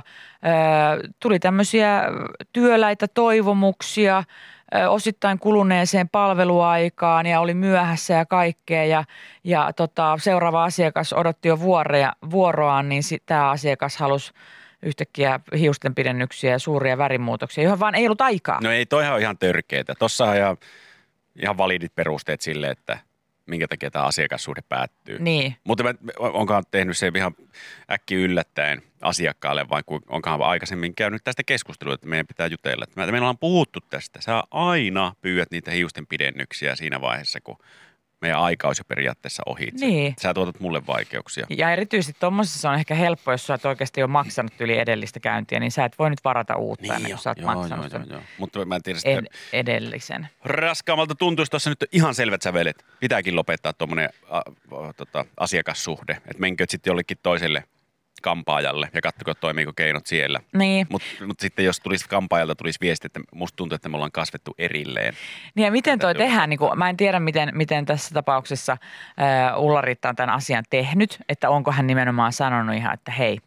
ö, tuli tämmöisiä työläitä toivomuksia ö, osittain kuluneeseen palveluaikaan ja oli myöhässä ja kaikkea. Ja, ja tota, seuraava asiakas odotti jo vuoroja, vuoroaan, niin tämä asiakas halusi yhtäkkiä hiustenpidennyksiä ja suuria värimuutoksia, johon vaan ei ollut aikaa. No ei, toihan on ihan törkeetä. Tossa on ihan, ihan validit perusteet sille, että minkä takia tämä asiakassuhde päättyy. Niin. Mutta mä, onkohan tehnyt se ihan äkki yllättäen asiakkaalle, vai onkohan aikaisemmin käynyt tästä keskustelua, että meidän pitää jutella. Että meillä ollaan puhuttu tästä. Sä aina pyydät niitä hiusten pidennyksiä siinä vaiheessa, kun meidän aika olisi jo periaatteessa ohitse. Niin. Sä tuotat mulle vaikeuksia. Ja erityisesti tuommoisessa on ehkä helppo, jos sä oot oikeasti jo maksanut yli edellistä käyntiä, niin sä et voi nyt varata uutta Niin ennen jo, kuin sä oot joo, maksanut joo, sen joo, joo. Mutta mä en tiedä sitä. ed- edellisen. Raskaammalta tuntuisi tuossa nyt ihan selvät sävelet. Pitääkin lopettaa tuommoinen tota, asiakassuhde. Että menkö sitten jollekin toiselle kampaajalle ja katsoko, toimiiko keinot siellä. Niin. Mutta mut sitten jos tulisi kampaajalta tulisi viesti, että musta tuntuu, että me ollaan kasvettu erilleen. Niin ja miten toi Täytyy tehdään, niin kuin, mä en tiedä miten, miten tässä tapauksessa äh, Ulla-Riitta on tämän asian tehnyt, että onko hän nimenomaan sanonut ihan, että hei,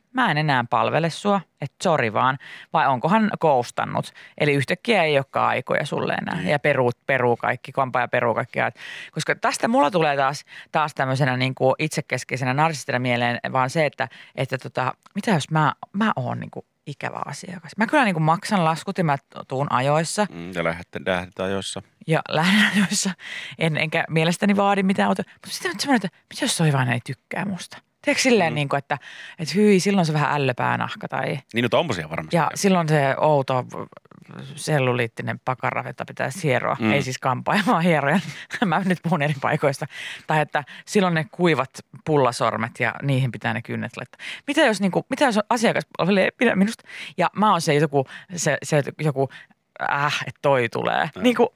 mä en enää palvele sua, että sori vaan, vai onkohan koustannut. Eli yhtäkkiä ei olekaan aikoja sulle enää mm. ja peruu, peruu kaikki, kompa ja peruu kaikki. Koska tästä mulla tulee taas, taas tämmöisenä niin kuin itsekeskeisenä narsistina mieleen vaan se, että, että tota, mitä jos mä, mä oon niin kuin ikävä asiakas. Mä kyllä niin kuin maksan laskut ja mä tuun ajoissa. Mm, ja lähdette, lähdette ajoissa. Ja lähden ajoissa. En, enkä mielestäni vaadi mitään. Mutta sitten on semmoinen, että mitä jos toi vaan ei tykkää musta? Tiedätkö silleen, mm. niin kuin, että, että hyi, silloin se vähän ällöpäänahka tai... Niin, no tommosia varmasti. Ja silloin se outo selluliittinen pakara, että pitäisi hieroa. Mm. Ei siis kampaa, vaan hieroja. Mä nyt puhun eri paikoista. Tai että silloin ne kuivat pullasormet ja niihin pitää ne kynnet laittaa. Mitä jos, niin kuin, mitä jos asiakas ei pidä minusta? Ja mä oon se joku, se, se joku äh, että toi tulee. Mm. Niin kuin,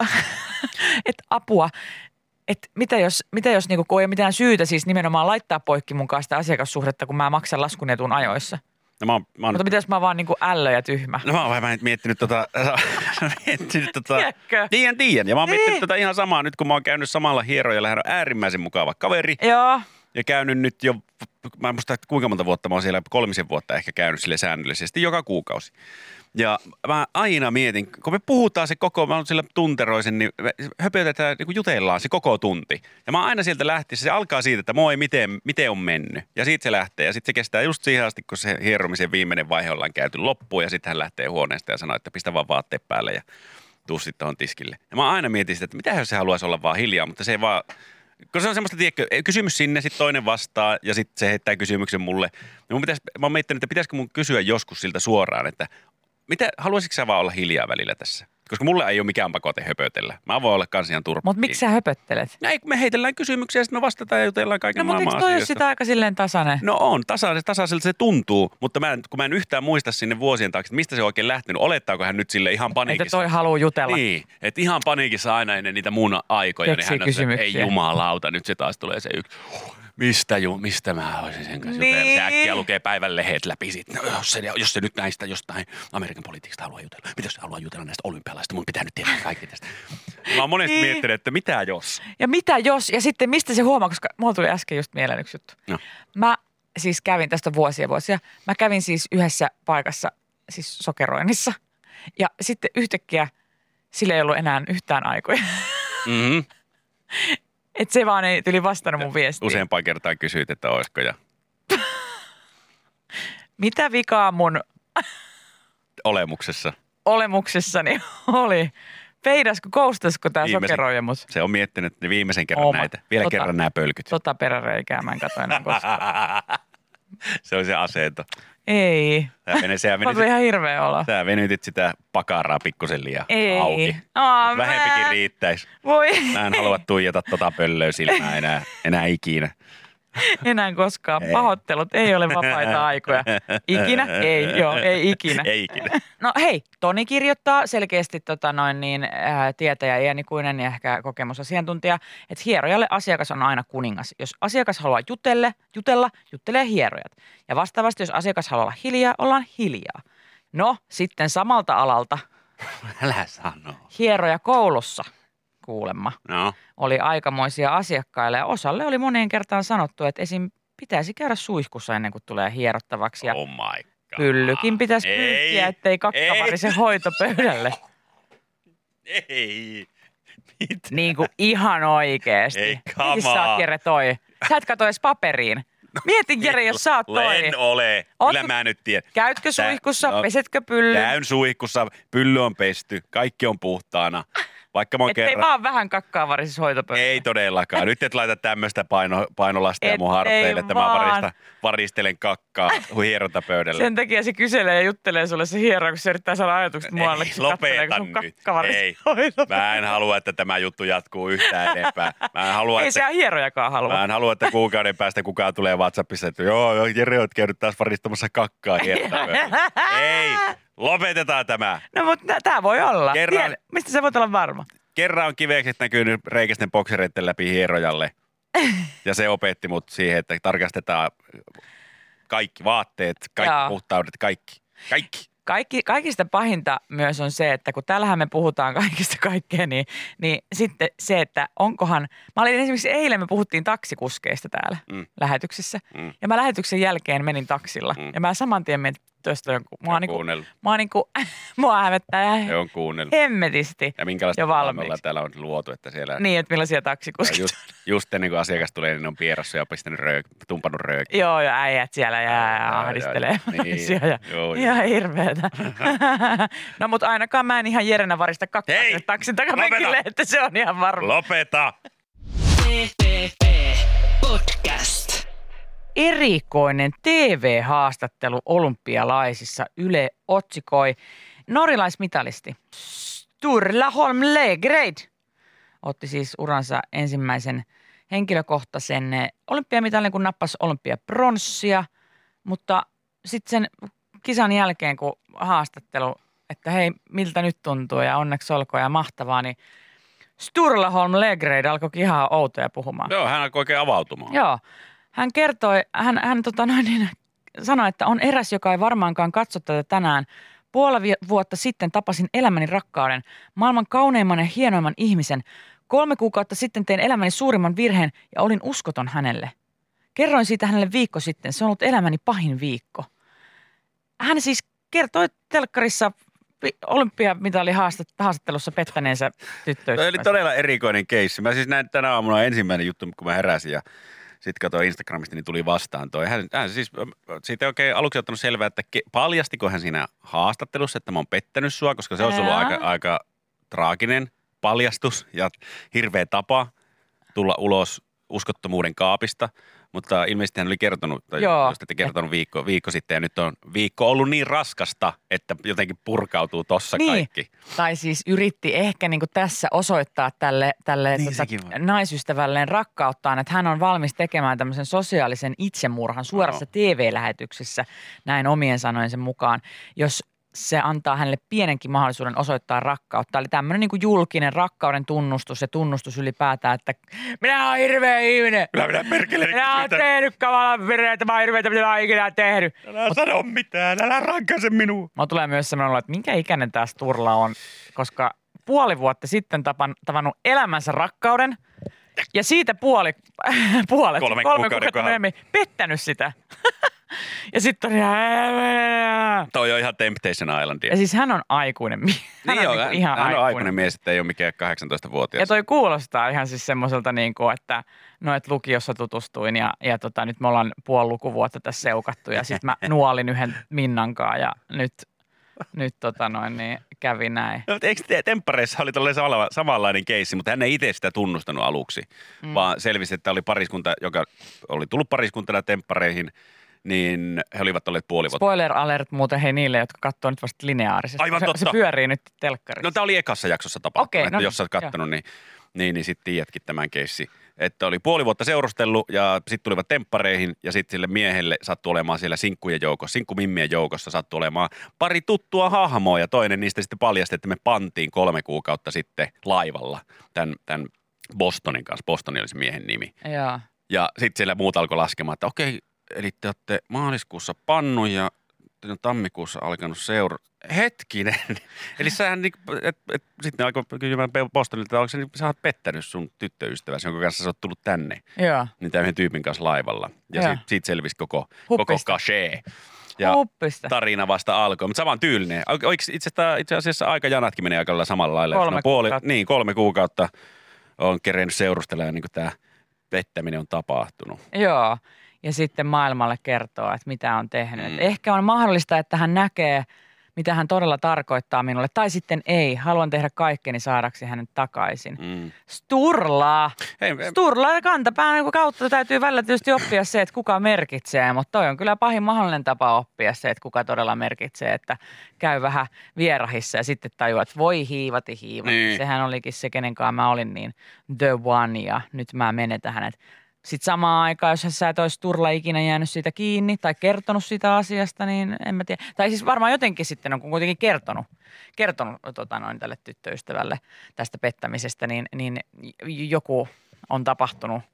että apua. Että mitä jos, mitä jos niinku, kun ei ole mitään syytä siis nimenomaan laittaa poikki mun kanssa sitä asiakassuhdetta, kun mä maksan laskun ja tuun ajoissa. No mä oon, mä oon... Mutta mitä jos mä oon vaan niinku ällö ja tyhmä? No mä oon vähän miettinyt tota... miettinyt tota... Tiedätkö? Tiedän, tiedän. Ja mä oon niin. miettinyt tota ihan samaa nyt, kun mä oon käynyt samalla hieroilla. Hän on äärimmäisen mukava kaveri. Joo. Ja käynyt nyt jo, mä en muista, kuinka monta vuotta mä oon siellä, kolmisen vuotta ehkä käynyt sille säännöllisesti, joka kuukausi. Ja mä aina mietin, kun me puhutaan se koko, mä oon siellä tunteroisen, niin me höpötetään, niin kuin jutellaan se koko tunti. Ja mä aina sieltä lähti, se alkaa siitä, että moi, miten, miten on mennyt. Ja siitä se lähtee. Ja sitten se kestää just siihen asti, kun se hieromisen viimeinen vaihe ollaan käyty loppuun. Ja sitten hän lähtee huoneesta ja sanoo, että pistä vaan vaatteet päälle ja tuu sitten tuohon tiskille. Ja mä aina mietin sitä, että mitä jos se haluaisi olla vaan hiljaa, mutta se ei vaan... Kun se on semmoista, tiedätkö, kysymys sinne, sitten toinen vastaa ja sitten se heittää kysymyksen mulle. Ja mun pitäis, mä oon miettinyt, että pitäisikö mun kysyä joskus siltä suoraan, että mitä, haluaisitko sä vaan olla hiljaa välillä tässä? Koska mulle ei ole mikään pakote höpötellä. Mä voin olla kans ihan turppiin. Mutta miksi sä höpöttelet? No ei, kun me heitellään kysymyksiä ja sitten me vastataan ja jutellaan kaiken no, maailman asioista. No mutta eikö toi ole asioista. sitä aika silleen tasainen? No on, tasaisesti, tasaiselta se tuntuu, mutta mä en, kun mä en yhtään muista sinne vuosien taakse, että mistä se on oikein lähtenyt. Olettaako hän nyt sille ihan paniikissa? Että toi haluaa jutella. Niin, että ihan paniikissa aina ennen niitä mun aikoja, niin hän on se, ei jumalauta, nyt se taas tulee se yksi. Mistä, ju, mistä mä olisin sen kanssa niin. jutella? Se äkkiä lukee päivän lehdet läpi sit. No, jos, se, jos se nyt näistä jostain Amerikan politiikasta haluaa jutella. Mitä jos se haluaa jutella näistä olympialaisista? Mun pitää nyt tietää kaikki tästä. Mä oon monesti niin. miettinyt, että mitä jos? Ja mitä jos? Ja sitten mistä se huomaa? Koska mulla tuli äsken just mieleen yksi juttu. No. Mä siis kävin tästä vuosia vuosia. Mä kävin siis yhdessä paikassa, siis sokeroinnissa. Ja sitten yhtäkkiä sillä ei ollut enää yhtään aikoja. Mm-hmm. Että se vaan ei tuli vastannut mun viestiin. Useampaan kertaan kysyit, että olisiko ja... Mitä vikaa mun... Olemuksessa. Olemuksessani oli. Peidasko, koustasko tää Viimeisen, sokeroija mut? Se on miettinyt ne viimeisen kerran Oma. näitä. Vielä tota, kerran nämä pölkyt. Tota peräreikää mä en katso enää koskaan. Se oli se asento. Ei. Tää meni, sehän meni, mä tuli ihan hirveä olo. Sä venytit sitä pakaraa pikkusen liian Ei. auki. Aa, Vähempikin mä... riittäisi. Voi. Mä en halua tuijata tota pöllöä silmää enää, enää ikinä. Enää koskaan. Ei. Pahoittelut, ei ole vapaita aikoja. Ikinä? Ei, joo, ei ikinä. Ei ikinä. No hei, Toni kirjoittaa selkeästi tota noin niin, ää, tietäjä, iänikuinen ja ehkä kokemusasiantuntija, että hierojalle asiakas on aina kuningas. Jos asiakas haluaa jutelle, jutella, juttelee hierojat. Ja vastaavasti, jos asiakas haluaa olla hiljaa, ollaan hiljaa. No, sitten samalta alalta. Älä sano. Hieroja koulussa, kuulemma. No. Oli aikamoisia asiakkaille ja osalle oli moneen kertaan sanottu, että esim. Pitäisi käydä suihkussa ennen kuin tulee hierottavaksi. Ja oh my God. pyllykin pitäisi pyyhkiä, ettei kakkavarisi hoitopöydälle. Ei. Mitä? Niin kuin ihan oikeesti. Ei, come Mihin sä oot, Jere, toi? Sä et katso edes paperiin. Mietin, Jere, jos sä oot toi. En ole. Oot, Kyllä mä nyt tiedän. Käytkö suihkussa? No, pesetkö pyllyn? Käyn suihkussa. Pylly on pesty. Kaikki on puhtaana. Vaikka mä oon ettei kerran... vaan vähän kakkaa varisisi hoitopöydälle. Ei todellakaan. Nyt et laita tämmöistä paino, painolastia et mun harteille, että mä vaan. varista, varistelen kakkaa hierontapöydällä. Sen takia se kyselee ja juttelee sulle se hieroja, kun se yrittää saada ajatukset muualle. Ei, lopeta nyt. Ei. Mä en halua, että tämä juttu jatkuu yhtään enempää. Mä en halua, Ei että... se hierojakaan halua. Mä en halua, että kuukauden päästä kukaan tulee WhatsAppissa, että joo, joo Jere, oot käynyt taas varistamassa kakkaa hierontapöydällä. Ei, lopetetaan tämä. No mutta tää voi olla. Kerran- Tiedä, mistä sä voit olla varma? Kerran on kivekset näkynyt reikäisten boksereiden läpi hierojalle. Ja se opetti mut siihen, että tarkastetaan kaikki vaatteet, kaikki Jaa. puhtaudet, kaikki. Kaikki. kaikki, kaikista pahinta myös on se, että kun täällähän me puhutaan kaikista kaikkea, niin, niin sitten se, että onkohan, mä olin esimerkiksi eilen me puhuttiin taksikuskeista täällä mm. lähetyksessä. Mm. Ja mä lähetyksen jälkeen menin taksilla. Mm. Ja mä saman tien menin tuosta jonkun, mua niinku, mua niinku, mua hävettää He on kuunnellut. hemmetisti. Ja minkälaista maailmalla täällä on luotu, että siellä... Niin, että millaisia taksikuskeja. Just, just ennen kuin asiakas tulee, niin ne on pierassa ja pistänyt röök, tumpannut röökiä. Joo, ja äijät siellä jää ja ahdistelee. Niin, ja, joo, ihan joo. Hirveetä. No, mutta ainakaan mä en ihan Jerenä varista kakkaa taksin takapenkille, että se on ihan varma. Lopeta! P P P Podcast. Erikoinen T V-haastattelu olympialaisissa. Yle otsikoi norjalaismitalisti Sturla Holm Lägreid otti siis uransa ensimmäisen henkilökohtaisen olympiamitalin, kun nappasi olympiapronssia, mutta sitten sen kisan jälkeen, kun haastattelu, että hei, miltä nyt tuntuu ja onneksi olkoon ja mahtavaa, niin Sturla Holm Lägreid alkoi ihan outoja puhumaan. Joo, hän alkoi oikein avautumaan. Joo. Hän kertoi, hän, hän tota noin, niin, sanoi, että on eräs, joka ei varmaankaan katso tätä tänään. Puoli vuotta sitten tapasin elämäni rakkauden, maailman kauneimman ja hienoimman ihmisen. Kolme kuukautta sitten tein elämäni suurimman virheen ja olin uskoton hänelle. Kerroin siitä hänelle viikko sitten. Se on ollut elämäni pahin viikko. Hän siis kertoi telkkarissa olympiamitalihaastattelussa pettäneensä tyttöystävänsä. Tämä oli todella erikoinen keissi. Mä siis näin tänä aamuna ensimmäinen juttu, kun mä heräsin ja sitten katsoin Instagramista, niin tuli vastaan toi. Hän, hän siis, siitä ei oikein aluksi ottanut selvää, että ke, paljastiko hän siinä haastattelussa, että mä oon pettänyt sua, koska se olisi ollut aika, aika traaginen paljastus ja hirveä tapa tulla ulos uskottomuuden kaapista. Mutta ilmeisesti hän oli kertonut, tai Joo. jos ette kertonut viikko, viikko sitten, ja nyt on viikko ollut niin raskasta, että jotenkin purkautuu tossa niin. kaikki. Tai siis yritti ehkä niin kuin tässä osoittaa tälle, tälle Niin tota, naisystävälleen rakkauttaan, että hän on valmis tekemään tämmöisen sosiaalisen itsemurhan suorassa no. T V-lähetyksessä, näin omien sanojensa mukaan, jos se antaa hänelle pienenkin mahdollisuuden osoittaa rakkautta. Eli tämmöinen niin kuin julkinen rakkauden tunnustus ja tunnustus ylipäätään, että minä olen hirveä ihminen. Kyllä minä perkele. Minä olen tehnyt kamalan virheitä, mä oon hirveitä, mitä mä oon ikinä tehnyt. Älä Mut, sano mitään, älä rankaise minua. Mä tulee myös semmoinen, että minkä ikäinen tämä Sturla on, koska puoli vuotta sitten tapan, tavannut elämänsä rakkauden ja siitä puoli, puolet, kolme, kolme kuukauden kuukautta myöhemmin pettänyt sitä. Ja sitten on ihan... Toi on ihan Temptation Islandia. Ja siis hän on aikuinen mies. Hän niin on, on, niin ihan hän aikuinen. on aikuinen mies, että ei ole mikään kahdeksantoistavuotias. Ja toi kuulostaa ihan siis semmoiselta niin kuin, että no, et lukiossa tutustuin ja, ja tota, nyt me ollaan puoli lukuvuotta tässä seukattu ja sitten mä nuolin yhden Minnankaan ja nyt, nyt tota noin, niin kävi näin. No, eikö temppareissa oli tolleen samanlainen keissi, mutta hän ei itse sitä tunnustanut aluksi, mm. vaan selvisi, että oli pariskunta, joka oli tullut pariskuntana temppareihin, niin he olivat olleet puoli vuotta. Spoiler alert muuten hei niille, jotka katsoo nyt vasta lineaarisesti. Aivan se, totta. Se pyörii nyt telkkarissa. No tämä oli ekassa jaksossa tapahtunut, Okei, että no, jos sä oot kattonut, niin, niin, niin sitten tiedätkin tämän keissi. Että oli puoli vuotta seurustellut ja sitten tulivat temppareihin ja sitten sille miehelle sattui olemaan siellä sinkkujen joukossa, sinkkumimmien joukossa sattui olemaan pari tuttua hahmoa ja toinen niistä sitten paljasti, että me pantiin kolme kuukautta sitten laivalla tämän, tämän Bostonin kanssa. Boston oli se miehen nimi. Joo. Ja sitten siellä muut alkoi laskemaan, että okei, eli te olette maaliskuussa pannut ja te on tammikuussa alkanut seura. Hetkinen. Eli sähän, niin, et, et, sitten ne alkoi kysymään Bostonilta, että onko se, niin, sä oot pettänyt sun tyttöystäväsi, jonka kanssa sä oot tullut tänne. Joo. Niin tämän yhden tyypin kanssa laivalla. Ja siitä, siitä selvisi koko, koko cachet. Ja Huppista. Tarina vasta alkoi, mutta saman tyylinen. Itse, itse asiassa aikajanatkin menee aika lailla samalla lailla. Kolme no, puoli, kuukautta. Niin, kolme kuukautta on kerennyt seurustella ja niin kuin tämä pettäminen on tapahtunut. Joo. Ja sitten maailmalle kertoo, että mitä on tehnyt. Mm. Ehkä on mahdollista, että hän näkee, mitä hän todella tarkoittaa minulle. Tai sitten ei. Haluan tehdä kaikkeni saadaksi hänet takaisin. Mm. Sturla. Hei, Sturla ja kantapään kautta täytyy välillä tietysti oppia se, että kuka merkitsee. Mutta toi on kyllä pahin mahdollinen tapa oppia se, että kuka todella merkitsee. Että käy vähän vierahissa ja sitten tajuu, että voi hiivati hiivati. Niin. Sehän olikin se, kenenkaan mä olin niin the one ja nyt mä menetän hänet. Sitten samaan aikaan, jos sä et olisi Sturla ikinä jäänyt siitä kiinni tai kertonut sitä asiasta, niin en mä tiedä. Tai siis varmaan jotenkin sitten on kuitenkin kertonut, kertonut tota noin, tälle tyttöystävälle tästä pettämisestä, niin, niin joku on tapahtunut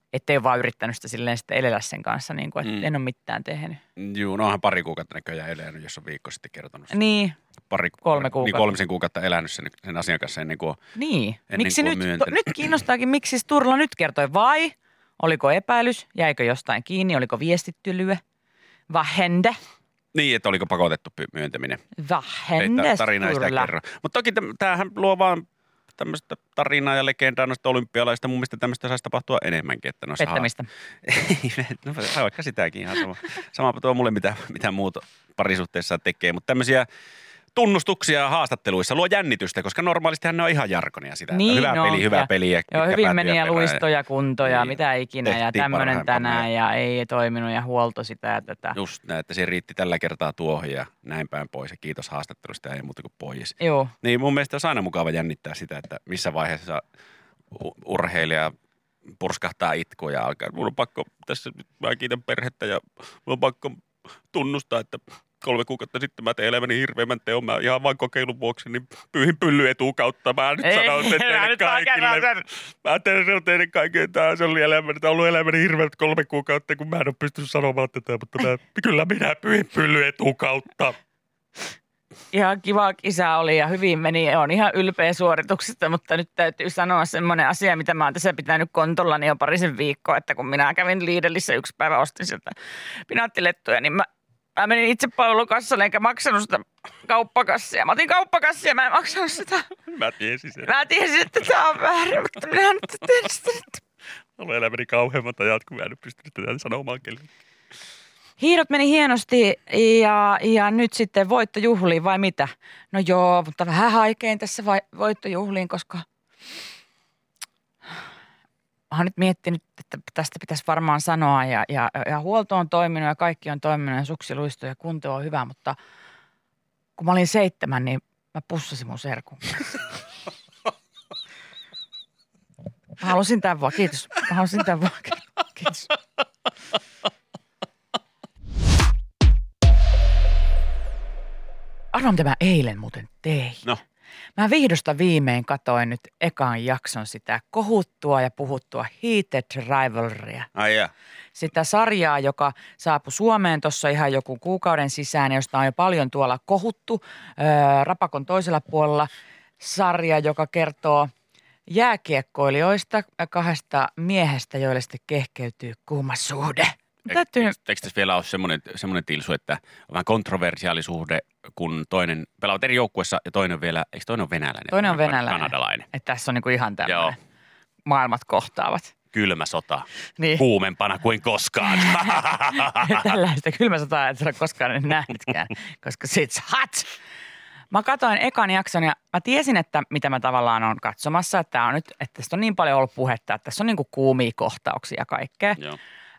ettei ole vaan yrittänyt sitä silleen sitten elellä sen kanssa, niin kuin, että Mm. en ole mitään tehnyt. Juu, no onhan pari kuukautta näköjään elänyt, jos on viikko sitten kertonut. sitä. Niin, Pari, kolme Niin kuukautta. kolmisen kuukautta elänyt sen, sen asian kanssa ennen kuin on niin. Ennen Miksi kuin on nyt, to, myöntänyt. nyt kiinnostaakin, miksi siis Turla nyt kertoi vai oliko epäilys, jäikö jostain kiinni, oliko viestittelyä, vähende, Niin, että oliko pakotettu py- myöntäminen. Ei vähende ta- tarina ei sitä Turla. kerro. Mutta toki täm- tämähän luo vaan tämmöistä tarinaa ja legendaa noista olympialaista. Mun mielestä tämmöistä saisi tapahtua enemmänkin. Että noissa Pettämistä. Ei, no vaikka sitäkin ihan sama. Sama tuo mulle, mitä, mitä muut parisuhteessa tekee. Mutta tämmöisiä tunnustuksia haastatteluissa luo jännitystä, koska normaalistihan ne on ihan jarkonia sitä. Niin, Että hyvä no, peli, hyvä ja- peli. Ja Joo, ketkä hyvin päätyy meni ja perään. luistoja, kuntoja, Niin. mitä ikinä ja Tehtiin tämmöinen parhaimpaa tänään meidän. ja ei toiminut ja huolto sitä ja tätä. Just näin, että se riitti tällä kertaa tuohon ja näin päin pois. Ja kiitos haastattelusta ja ei muuta kuin pois. Joo, Niin mun mielestä olisi aina mukava jännittää sitä, että missä vaiheessa u- urheilija purskahtaa itkua ja alkaa. Mulla on pakko, tässä nyt mä kiitän perhettä ja mulla on pakko tunnustaa, että kolme kuukautta sitten mä tein elämäni hirveämmän teon. Mä ihan vain kokeilun vuoksi, niin pyyhin pylly etukautta. Mä nyt Ei, sanon sen mä teille nyt vaan kerron kaikille. sen. Mä tein sen teille kaikille. Tää se oli elämäni, tää on ollut elämäni hirveät kolme kuukautta, kun mä en ole pystynyt sanomaan tätä, mutta mä, kyllä minä pyyhin pylly etukautta. ihan kiva kisa oli ja hyvin meni. Olen ihan ylpeä suorituksesta, mutta nyt täytyy sanoa semmoinen asia, mitä mä oon tässä pitänyt kontollani jo parisen viikkoa, että kun minä kävin Lidlissä yksi päivä, ostin sieltä pinaattilettuja, niin mä, mä menin itse palvelukassalle enkä maksanut sitä kauppakassia. Mä otin kauppakassia ja mä en maksanut sitä. Mä tiesin sen. Mä tiesin, että tää on väärin, mutta minä nyt teen sitä nyt. Ollut elämäni kauheammat ajat, kun mä en ole pystynyt tätä sanomaan kellekään. Hiirot meni hienosti ja, ja nyt sitten voittojuhliin vai mitä? No joo, mutta vähän haikein tässä vai, voittojuhliin, koska mä oon nyt miettinyt, että tästä pitäisi varmaan sanoa ja, ja, ja huolto on toiminut ja kaikki on toiminut ja suksiluisto ja kunto on hyvä, mutta kun mä olin seitsemän, niin mä pussasin mun serkun. Mä halusin tämän vaan, kiitos. Mä halusin tämän vaan, kiitos. Arvaa, mitä mä eilen muuten tein. No. Mä vihdosta viimein katoin nyt ekan jakson sitä kohuttua ja puhuttua Heated Rivalrya. Ai jaa. Sitä sarjaa, joka saapui Suomeen tuossa ihan joku kuukauden sisään, josta on jo paljon tuolla kohuttu ää, Rapakon toisella puolella. Sarja, joka kertoo jääkiekkoilijoista, kahdesta miehestä, joille sitten kehkeytyy kuuma suhde. Täytyy... Eikö tässä vielä ole semmoinen, semmoinen tilsu, että on vähän kontroversiaali suhde, kun toinen pelaavat eri joukkuessa ja toinen vielä, eikö toinen ole venäläinen? Toinen on venäläinen. Kanadalainen. Että tässä on niinku ihan tämmöinen. Joo. Maailmat kohtaavat. Kylmä sota. Niin. Kuumempana kuin koskaan. Tällaista kylmäsotaa et ole koskaan en nähnytkään, koska it's hot. Mä katsoin ekan jakson ja mä tiesin, että mitä mä tavallaan on katsomassa. Että, tää on nyt, että tästä on niin paljon ollut puhetta, että tässä on niinku kuumia kohtauksia ja kaikkea. Joo,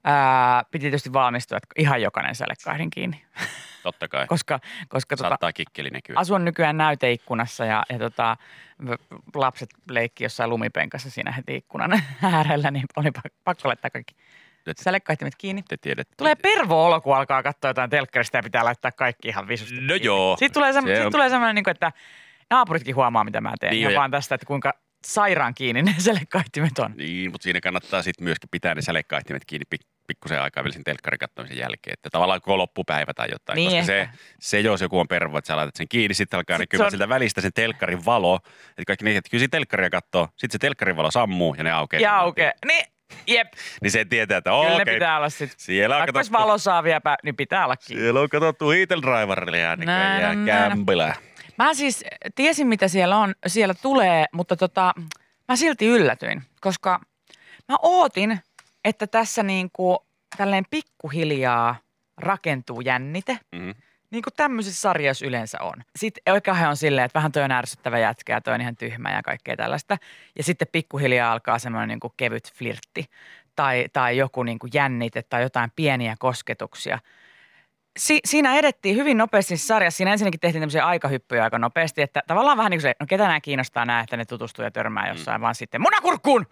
Ää, piti tietysti valmistua, että ihan jokainen sälekkahdin kiinni, totta kai. koska, koska tota, Saattaa kikkeli näkyä. asun nykyään näyteikkunassa ja, ja tota, v- lapset leikki jossain lumipenkassa siinä heti ikkunan äärellä, niin oli pa- pakko laittaa kaikki sälekkaihtimet kiinni. Te tiedätte. Tulee pervo-olo, kun alkaa katsoa jotain telkkarista ja pitää laittaa kaikki ihan visusti. No joo. Sitten tulee, se, Se sit on- tulee semmoinen, niin kuin, että naapuritkin huomaa, mitä mä teen. Niin Ihan jo, ja- vaan tästä, että kuinka sairaan kiinni ne sälekkaihtimet on. Niin, mutta siinä kannattaa sitten myöskin pitää ne sälekkaihtimet kiinni pik- pikkusen aikaa vielä sen telkkarin katsomisen jälkeen. Että tavallaan koko loppupäivä tai jotain. Niin koska se, ehkä. se, jos joku on pervo, että sä laitat sen kiinni, sitten alkaa Sit näkymään se on- siltä välistä sen telkkarin valo. Että kaikki niin, että kyllä siinä telkkaria katsoo. Sitten se telkkarin valo sammuu ja ne aukeaa. Ja saman aukeaa. Niin, jep. tien. Niin se tietää, että Kyllä okei. ne pitää olla sitten. Siellä on Vaikka olisi katsottu, valosaavia, pä- niin pitää olla kiinni. siellä on katsottu Heated Rivalrya niin Näin ja on, näin on. kämpilää. Mä siis tiesin, mitä siellä on, siellä tulee, mutta tota, mä silti yllätyin, koska mä ootin, että tässä niinku tälleen pikkuhiljaa rakentuu jännite, Mm-hmm. niin kuin tämmöisissä sarjoissa yleensä on. Sitten oikein on silleen, että vähän toi on ärsyttävä jätkä ja toi on ihan tyhmä ja kaikkea tällaista. Ja sitten pikkuhiljaa alkaa semmoinen niin kuin kevyt flirtti tai, tai joku niin kuin jännite tai jotain pieniä kosketuksia. Si- siinä edettiin hyvin nopeasti sarjassa. Siinä ensinnäkin tehtiin tämmöisiä aikahyppyjä aika nopeasti, että tavallaan vähän niin kuin se, no ketä nämä kiinnostaa nämä, että ne tutustuu ja törmää jossain, mm. vaan sitten munakurkkuun!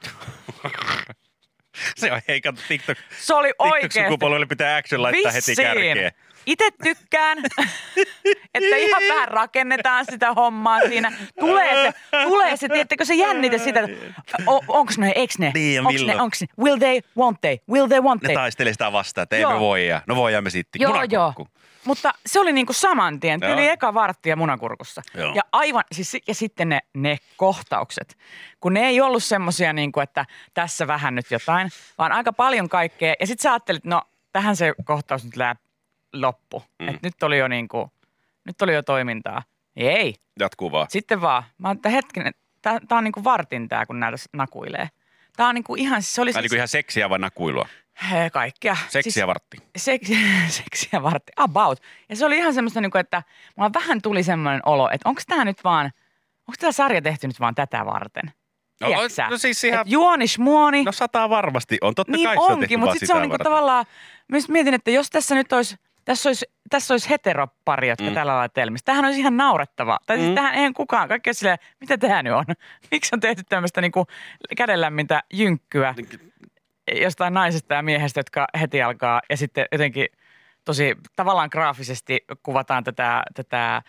Se on, hei kato TikTok. Se oli oikeasti. TikTok-sukupolvelle pitää action laittaa heti Vissiin. kärkeen. itse tykkään, että ihan vähän rakennetaan sitä hommaa siinä. Tulee se, tulee se, tiedättekö se jännite sitä, o, onks ne, eiks ne, Niin, onks ne, onks ne, will they, won't they, will they, won't Ne they. taistelee sitä vastaan, että ei Joo. me voi ja no voidaan me sitten. Joo, joo. Munakurkku. Mutta se oli niinku saman tien, Joo. tyyli eka varttia munakurkussa. Joo. Ja aivan, siis, ja sitten ne, ne kohtaukset, kun ne ei ollut semmosia niinku, että tässä vähän nyt jotain, vaan aika paljon kaikkea. Ja sit sä ajattelit, no tähän se kohtaus nyt lää loppu. Mm. Että nyt oli jo niinku, nyt oli jo toimintaa. Ei. Jatkuu vaan. Sitten vaan, mä että hetkinen, tää, tää on niinku vartin tää, kun näitä nakuilee. Tää on niinku ihan, se oli Tämä siis, niin ihan seksiä vai nakuilua? he, kaikkea. Seksiä Siis- vartti. Seksi, seksiä varten, about. Ja se oli ihan semmoista, niin kuin, että mulla vähän tuli semmoinen olo, että onko tämä nyt vaan, onko tämä sarja tehty nyt vaan tätä varten? No, Tiedätkö sä? no siis ihan, Et juonis muoni, no sataa varmasti on. Totta niin kai se on tehty onkin, mutta vaan sitten sitä se on niinku varten. tavallaan, mä just mietin, että jos tässä nyt olisi, tässä olisi, tässä olisi heteropari, jotka Mm. mm. tällä lailla telmistä. Tämähän olisi ihan naurettava. Tai siis Mm. tähän eihän kukaan, kaikki olisi silleen, mitä tämä nyt on? Miksi on tehty tämmöistä niinku kädenlämmintä jynkkyä jostain naisesta ja miehestä, jotka heti alkaa ja sitten jotenkin tosi tavallaan graafisesti kuvataan tätä, tätä ää,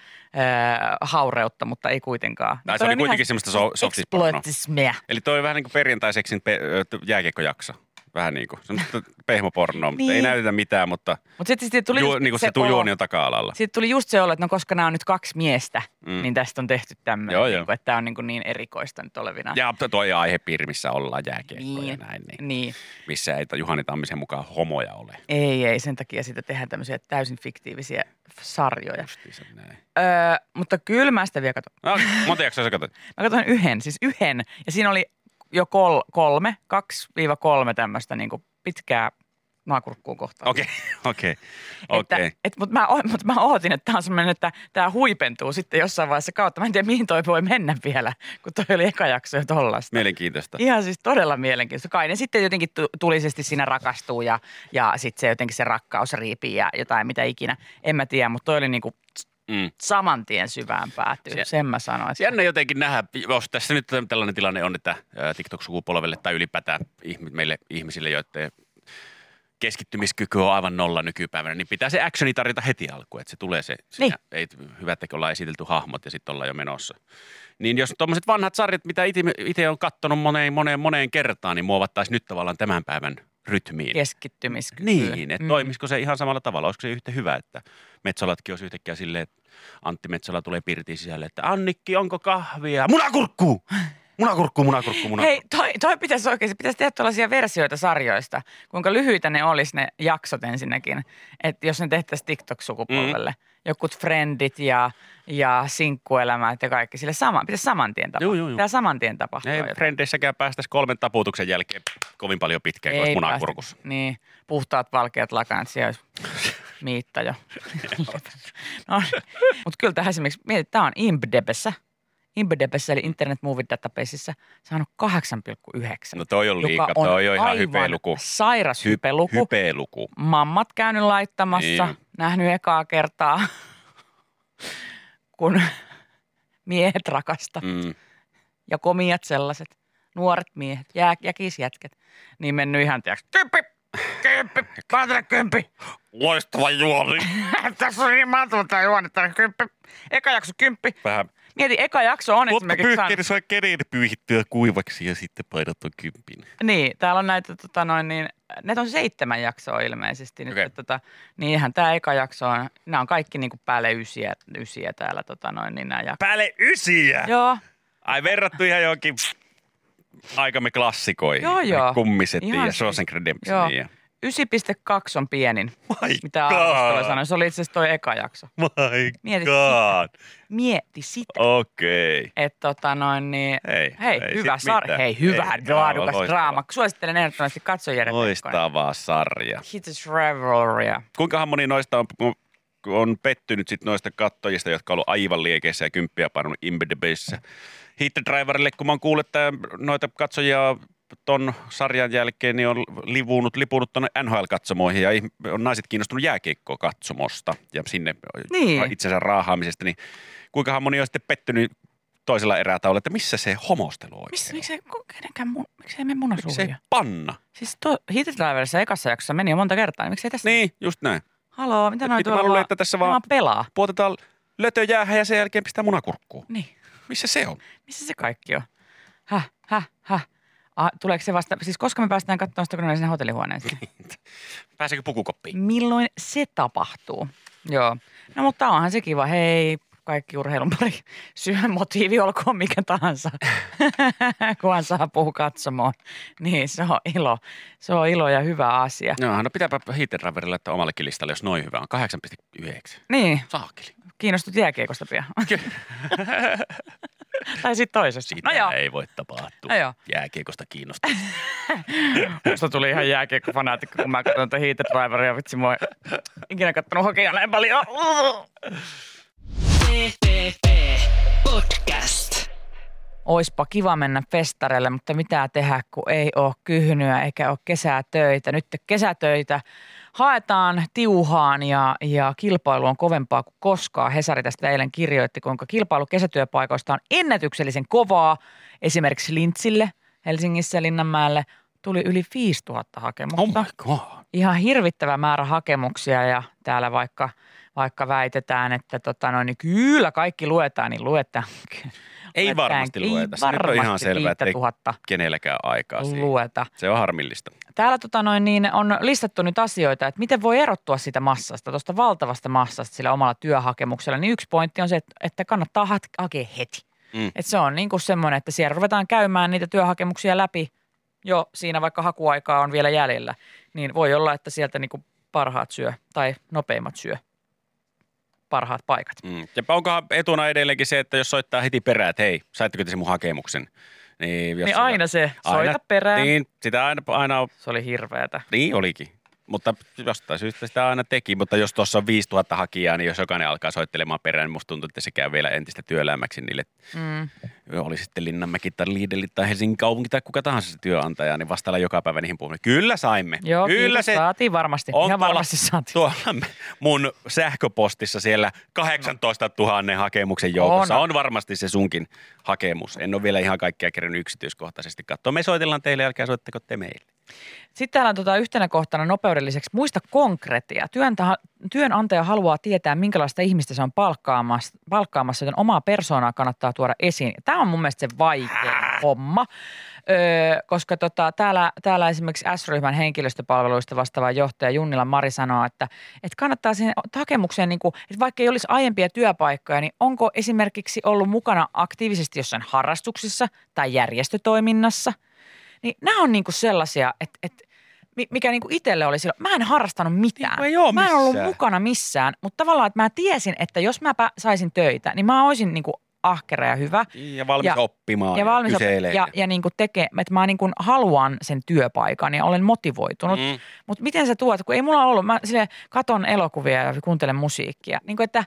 haureutta, mutta ei kuitenkaan. Tai se Toi oli on kuitenkin ihan semmoista so- softispornoa. exploitismia. Eli toi on vähän niin kuin perjantaiseksin pe- ö, jääkiekkojakso. Vähän niin kuin. Se on pehmopornoa, mutta ei Niin. näytetä mitään, mutta Mutta sitten sit tuli, ju- just niin kuin se se tuu olo- juoni on taka-alalla. Sitten tuli just se olo, että no koska nämä on nyt kaksi miestä, Mm. mm. niin tästä on tehty tämmöinen, Joo, niin joo. kuin, että tämä on niin, kuin niin erikoista nyt olevina. Ja toi aihepiiri, missä ollaan jääkiekkoja ja Niin. näin, niin Niin. missä ei Juhani Tammisen mukaan homoja ole. Ei, ei, sen takia siitä tehdään tämmöisiä täysin fiktiivisiä sarjoja. Justiinsa näin. Öö, mutta kyllä mä sitä vielä katson. No, monta jaksoa sä katsot? Mä katsoin yhden, siis yhden. Ja siinä oli jo kol, kolme, kaksi kolme tämmöistä niin kuin pitkää maakurkkuun kohtaa. Okei, okei, okei. Mutta mä, o- mut mä ootin, että tämä on semmoinen, että tämä huipentuu sitten jossain vaiheessa kautta. Mä en tiedä, mihin toi voi mennä vielä, kun toi oli eka jakso jo tollasta. Mielenkiintoista. Ihan siis todella mielenkiintoista. Kai ne sitten jotenkin tu- tulisesti siinä rakastuu ja, ja sitten se jotenkin se rakkaus riipii ja jotain mitä ikinä. En mä tiedä, mutta toi oli niinku Mm. saman tien syvään päätyy. Se- Sen mä sanoin. Että Jännä jotenkin nähdä, jos tässä nyt tällainen tilanne on, että ää, TikTok-sukupolvelle tai ylipäätään ihmi- meille ihmisille, joiden keskittymiskyky on aivan nolla nykypäivänä, niin pitää se actioni tarjota heti alkuun, että se tulee se, Niin. siinä, ei hyvä, että ollaan esitelty hahmot ja sitten ollaan jo menossa. Niin jos tuommoiset vanhat sarjat, mitä itse on katsonut moneen, moneen, moneen kertaan, niin muovattaisiin nyt tavallaan tämän päivän rytmiin. keskittymiskyky. Niin, että Mm. toimisiko se ihan samalla tavalla? Olisiko se yhtä hyvä, että Metsolatkin olisi yhtäkkiä silleen, että Antti Metsola tulee pirtiin sisälle, että Annikki, onko kahvia? Munakurkku! Munakurkku, munakurkku, munakurkku. Hei, toi, toi pitäisi oikeasti, pitäisi tehdä tuollaisia versioita sarjoista, kuinka lyhyitä ne olisi ne jaksot ensinnäkin, että jos ne tehtäisiin TikTok-sukupolvelle. Mm. Jokut friendit ja, ja sinkkuelämät ja kaikki, sille sama, pitäisi saman tien tapahtua. Juu, juu, juu. Pitää saman tien tapahtua. Ei jotain. Frendeissäkään päästäisi kolmen taputuksen jälkeen kovin paljon pitkään, kun olisi munakurkussa. päästä. Niin, puhtaat valkeat lakanat, siellä olisi Miitta jo. no, mutta kyllä tähän esimerkiksi, mietit, tämä on IMDb:ssä. IMDb:ssä eli Internet Movie Databaseissa saanut kahdeksan pilkku yhdeksän. No toi on liikaa, joka toi on ihan aivan hypeluku. sairas Hy- hypeluku. Hypeluku. Mammat käynyt laittamassa, Niin. nähnyt ekaa kertaa, kun miehet rakasta Mm. ja komiat sellaiset, nuoret miehet, jää, jäkisjätket, niin mennyt ihan tiiäks, kymppi, kymppi, kaatele kymppi. Loistava juoni. Tässä on niin mahtava tämä juoni, tämä kymppi. Eka jakso kymppi. Vähän. Mieti, eka jakso on esimerkiksi saanut. saa kenen pyyhittyä kuivaksi ja sitten painat on kympin. Niin, täällä on näitä, tota noin, niin, näitä on seitsemän jaksoa ilmeisesti. Nyt, Okei. että, tota, niin ihan tämä eka jakso on, nämä on kaikki niinku päälle ysiä, ysiä täällä, tota noin, niin nämä jaksot. Päälle ysiä! Joo, Ai verrattu ihan johonkin aikamme klassikoihin. Joo, joo. Kummisettiin Ihan ja siis- Shawshank joo. Redemptionia. Ja... yhdeksän pilkku kaksi on pienin, My mitä God. arvostelu sanoi. Se oli itse asiassa toi eka jakso. My Mieti God. Mieti sitä. Okei. Okay. Että tota noin niin, Hei, hei, ei hyvä sit sar, mitään. hei, hyvä, Ei, laadukas aivan draama. Suosittelen ehdottomasti katsojille. Loistava sarja. Hits Revelria. Kuinkahan moni noista on, on pettynyt sit noista kattojista, jotka on ollut aivan liekeissä ja kymppiä pannut IMDb:ssä Hit Driverille, kun mä oon kuullut, että noita katsojia ton sarjan jälkeen niin on livuunut, lipunut tuonne N H L-katsomoihin ja on naiset kiinnostunut jääkiekkoa katsomosta ja sinne Niin. itsensä raahaamisesta, niin kuinkahan moni on sitten pettynyt toisella erätaululla, että missä se homostelu oikein Missä, on? miksei, kenenkään mun, miksei me Miksei munasuuhia? panna? Siis to, Hit Driverissa ekassa jaksossa meni jo monta kertaa, niin miksei tässä? Niin, just näin. Haloo, mitä noin Mitä tuolla mä luulen, vaan- että tässä ne vaan pelaa. puotetaan lötö jäähän ja sen jälkeen pistää munakurkkuun. Niin. Missä se on? Missä se kaikki on? Häh, häh, häh. Ah, tuleeko se vasta, siis koska me päästään katsomaan sitä, kun ne sinne hotellihuoneeseen? Pääseekö pukukoppiin? Milloin se tapahtuu? Joo. No mutta onhan se kiva. Hei, kaikki urheilun pari. Syön motiivi olkoon mikä tahansa, kunhan saapuu katsomaan. Niin, se on ilo. Se on ilo ja hyvä asia. No, no pitääpä Heater-Driverille laittaa omallekin listalle, jos noin hyvä on. kahdeksan pilkku yhdeksän. Niin, Saakeli. kiinnostut jääkiekosta pian. Tai sitten toisesta. Siitä No joo. ei voi tapahtua. No joo. Jääkiekosta kiinnostaa. Musta tuli ihan jääkiekko-fanaatikko, kun mä katson tätä Heater Driveria. Vitsi, mä oon ikinä kattonut hokeja näin paljon. P P P Podcast. Oispa kiva mennä festareille, mutta mitä tehdä, kun ei ole kyhnyä eikä ole kesätöitä. Nyt kesätöitä haetaan tiuhaan ja, ja kilpailu on kovempaa kuin koskaan. Hesari tästä eilen kirjoitti, kuinka kilpailu kesätyöpaikoista on ennätyksellisen kovaa. Esimerkiksi Lintsille, Helsingissä ja Linnanmäelle tuli yli viisituhatta hakemusta. Oh my god. Ihan hirvittävä määrä hakemuksia ja täällä vaikka, vaikka väitetään, että tota noin, niin kyllä kaikki luetaan, niin luetaan. Ei Luetaan. varmasti Ei lueta. Se nyt on varmasti ihan selvä, että ei viisituhatta kenelläkään aikaa siihen. lueta. Se on harmillista. Täällä tota noin, niin on listattu nyt asioita, että miten voi erottua siitä massasta, tuosta valtavasta massasta sillä omalla työhakemuksella. Niin yksi pointti on se, että, että kannattaa ha- hakea heti. Mm. Että se on niin kuin semmoinen, että siellä ruvetaan käymään niitä työhakemuksia läpi jo siinä, vaikka hakuaikaa on vielä jäljellä. Niin voi olla, että sieltä niin kuin parhaat syö tai nopeimmat syö parhaat paikat. Mm. Ja onkohan etuna edelleenkin se, että jos soittaa heti perään, että hei, saitteko te sen mun hakemuksen? Niin, jos Niin sitä- aina se, soita aina, perään. Niin, sitä aina, aina Se oli hirveätä. niin olikin. Mutta jostain syystä sitä aina teki. Mutta jos tuossa on viisituhatta hakijaa, niin jos jokainen alkaa soittelemaan perään, niin musta tuntuu, että se käy vielä entistä työlämmäksi niille. Mm. Oli sitten Linnanmäki tai Lidl tai Helsingin kaupunki tai kuka tahansa se työnantaja, niin vastailla joka päivä niihin puhumaan. Kyllä saimme. Joo, Kyllä kiitos, se saatiin varmasti. on Ihan tuolla- varmasti saatiin. Tuolla mun sähköpostissa siellä kahdeksantoistatuhatta hakemuksen joukossa on. On. on varmasti se sunkin hakemus. En ole vielä ihan kaikkia kerännyt yksityiskohtaisesti katsoa. Me soitellaan teille, älkää soitteko te meille. Sitten täällä on tota yhtenä kohtana nopeudelliseksi. Muista konkretia. Työnta, työnantaja haluaa tietää, minkälaista ihmistä se on palkkaamassa, palkkaamassa, joten omaa persoonaa kannattaa tuoda esiin. Tämä on mun mielestä se vaikein homma, öö, koska tota, täällä, täällä esimerkiksi S-ryhmän henkilöstöpalveluista vastaava johtaja Junnila Mari sanoo, että, että kannattaa siihen hakemukseen, niin kuin, että vaikka ei olisi aiempia työpaikkoja, niin onko esimerkiksi ollut mukana aktiivisesti jossain harrastuksissa tai järjestötoiminnassa – niin nämä on niinku sellaisia, että, että mikä niinku itselle oli silloin, mä en harrastanut mitään. Niin, ei oo mä en ollut missään. mukana missään, mutta tavallaan, että mä tiesin, että jos mä saisin töitä, niin mä olisin niinku ahkera ja hyvä. Ja valmis Ja- oppimaan Ja valmis op- kyselee. ja, ja niinku tekee, että mä niinku haluan sen työpaikan ja olen motivoitunut. Mm. Mutta miten sä tuot, kun ei mulla ollut, mä sille katon elokuvia ja kuuntelen musiikkia. Niin kuin, että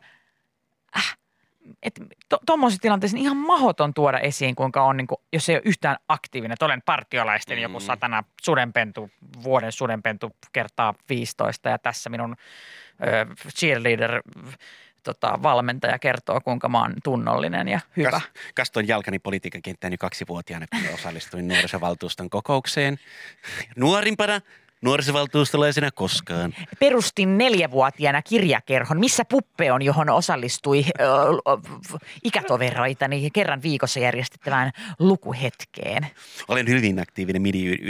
äh, et to, tuommoisessa tilanteessa niin ihan mahdoton tuoda esiin, kuinka on, niin kuin, jos ei ole yhtään aktiivinen, että olen partiolaisten Mm. joku satana sudenpentu, vuoden sudenpentu kertaa viisitoista ja tässä minun ö, cheerleader tota, valmentaja kertoo, kuinka mä oon tunnollinen ja hyvä. Kas, kastoin jalkani politiikan kenttään jo kaksivuotiaana, kun osallistuin nuorisovaltuuston kokoukseen. Nuorimpana nuorisovaltuustolaisena koskaan. Perustin neljävuotiaana kirjakerhon, missä Puppe on, johon osallistui ö, ö, ikätoveroitani kerran viikossa järjestettävään lukuhetkeen. Olen hyvin aktiivinen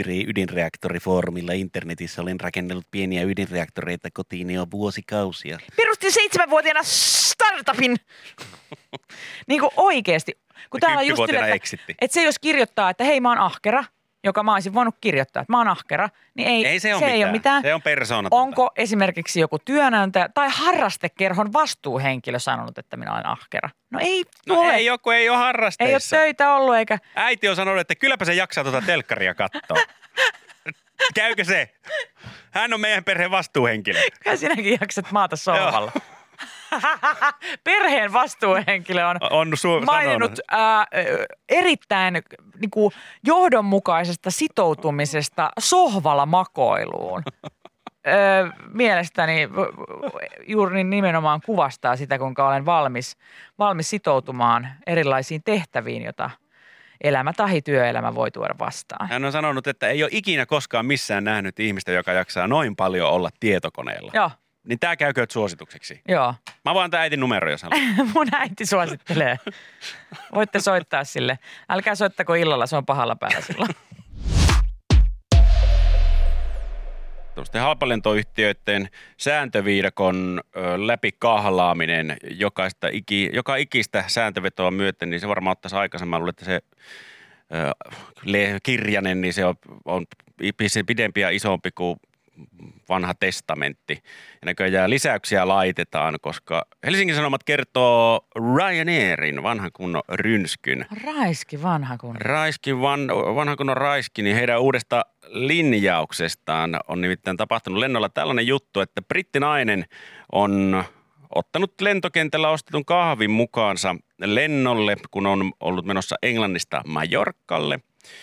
midi-ydinreaktorifoorumilla internetissä. Olen rakennellut pieniä ydinreaktoreita kotiin jo vuosikausia. Perustin seitsemänvuotiaana startupin. Niin kuin oikeasti. Kun täällä on just sille, Kymppivuotiaana että, exitti. että se jos kirjoittaa, että hei mä oon ahkera, joka mä olisin voinut kirjoittaa, että mä oon ahkera, niin ei, Ei se ole se mitään. ei ole mitään. Se on persoonatonta. Onko esimerkiksi joku työnantaja tai harrastekerhon vastuuhenkilö sanonut, että minä olen ahkera? No ei No ole. ei ole, kun ei ole Ei ole harrasteissa. töitä ollut eikä. Äiti on sanonut, että kylläpä se jaksaa tuota telkkaria katsoa. Käykö se? Hän on meidän perheen vastuuhenkilö. Kyllä sinäkin jaksat maata sohvalla. Perheen vastuuhenkilö on On su- maininnut sanonut. ää, erittäin niin kuin, johdonmukaisesta sitoutumisesta sohvalla makoiluun. Öö, mielestäni v- v- juuri niin nimenomaan kuvastaa sitä, kuinka olen valmis, valmis sitoutumaan erilaisiin tehtäviin, jota elämä tai työelämä voi tuoda vastaan. Hän on sanonut, että ei ole ikinä koskaan missään nähnyt ihmistä, joka jaksaa noin paljon olla tietokoneella. Joo, niin tää käykööt suositukseksi. Joo. Mä vaan tää äitin numero, jos haluat. Mun äiti suosittelee. Voitte soittaa sille. Älkää soittako illalla, se on pahalla päällä silloin. Tuollaisten halpalentoyhtiöiden sääntöviidakon ö, läpi kahlaaminen jokaista iki, joka ikistä sääntövetoa myöten, niin se varmaan ottaisi aikaisemmin. Mä luulen, että se ö, kirjanen, niin se on, on pidempi ja isompi kuin vanha testamentti. Ja näköjään lisäyksiä laitetaan, koska Helsingin Sanomat kertoo Ryanairin vanhan kunnon rynskyn. Raiski vanha kunnon. Raiski, van, vanha kunnon Raiski, niin heidän uudesta linjauksestaan on nimittäin tapahtunut lennolla tällainen juttu, että brittinainen on ottanut lentokentällä ostetun kahvin mukaansa lennolle, kun on ollut menossa Englannista Majorkalle.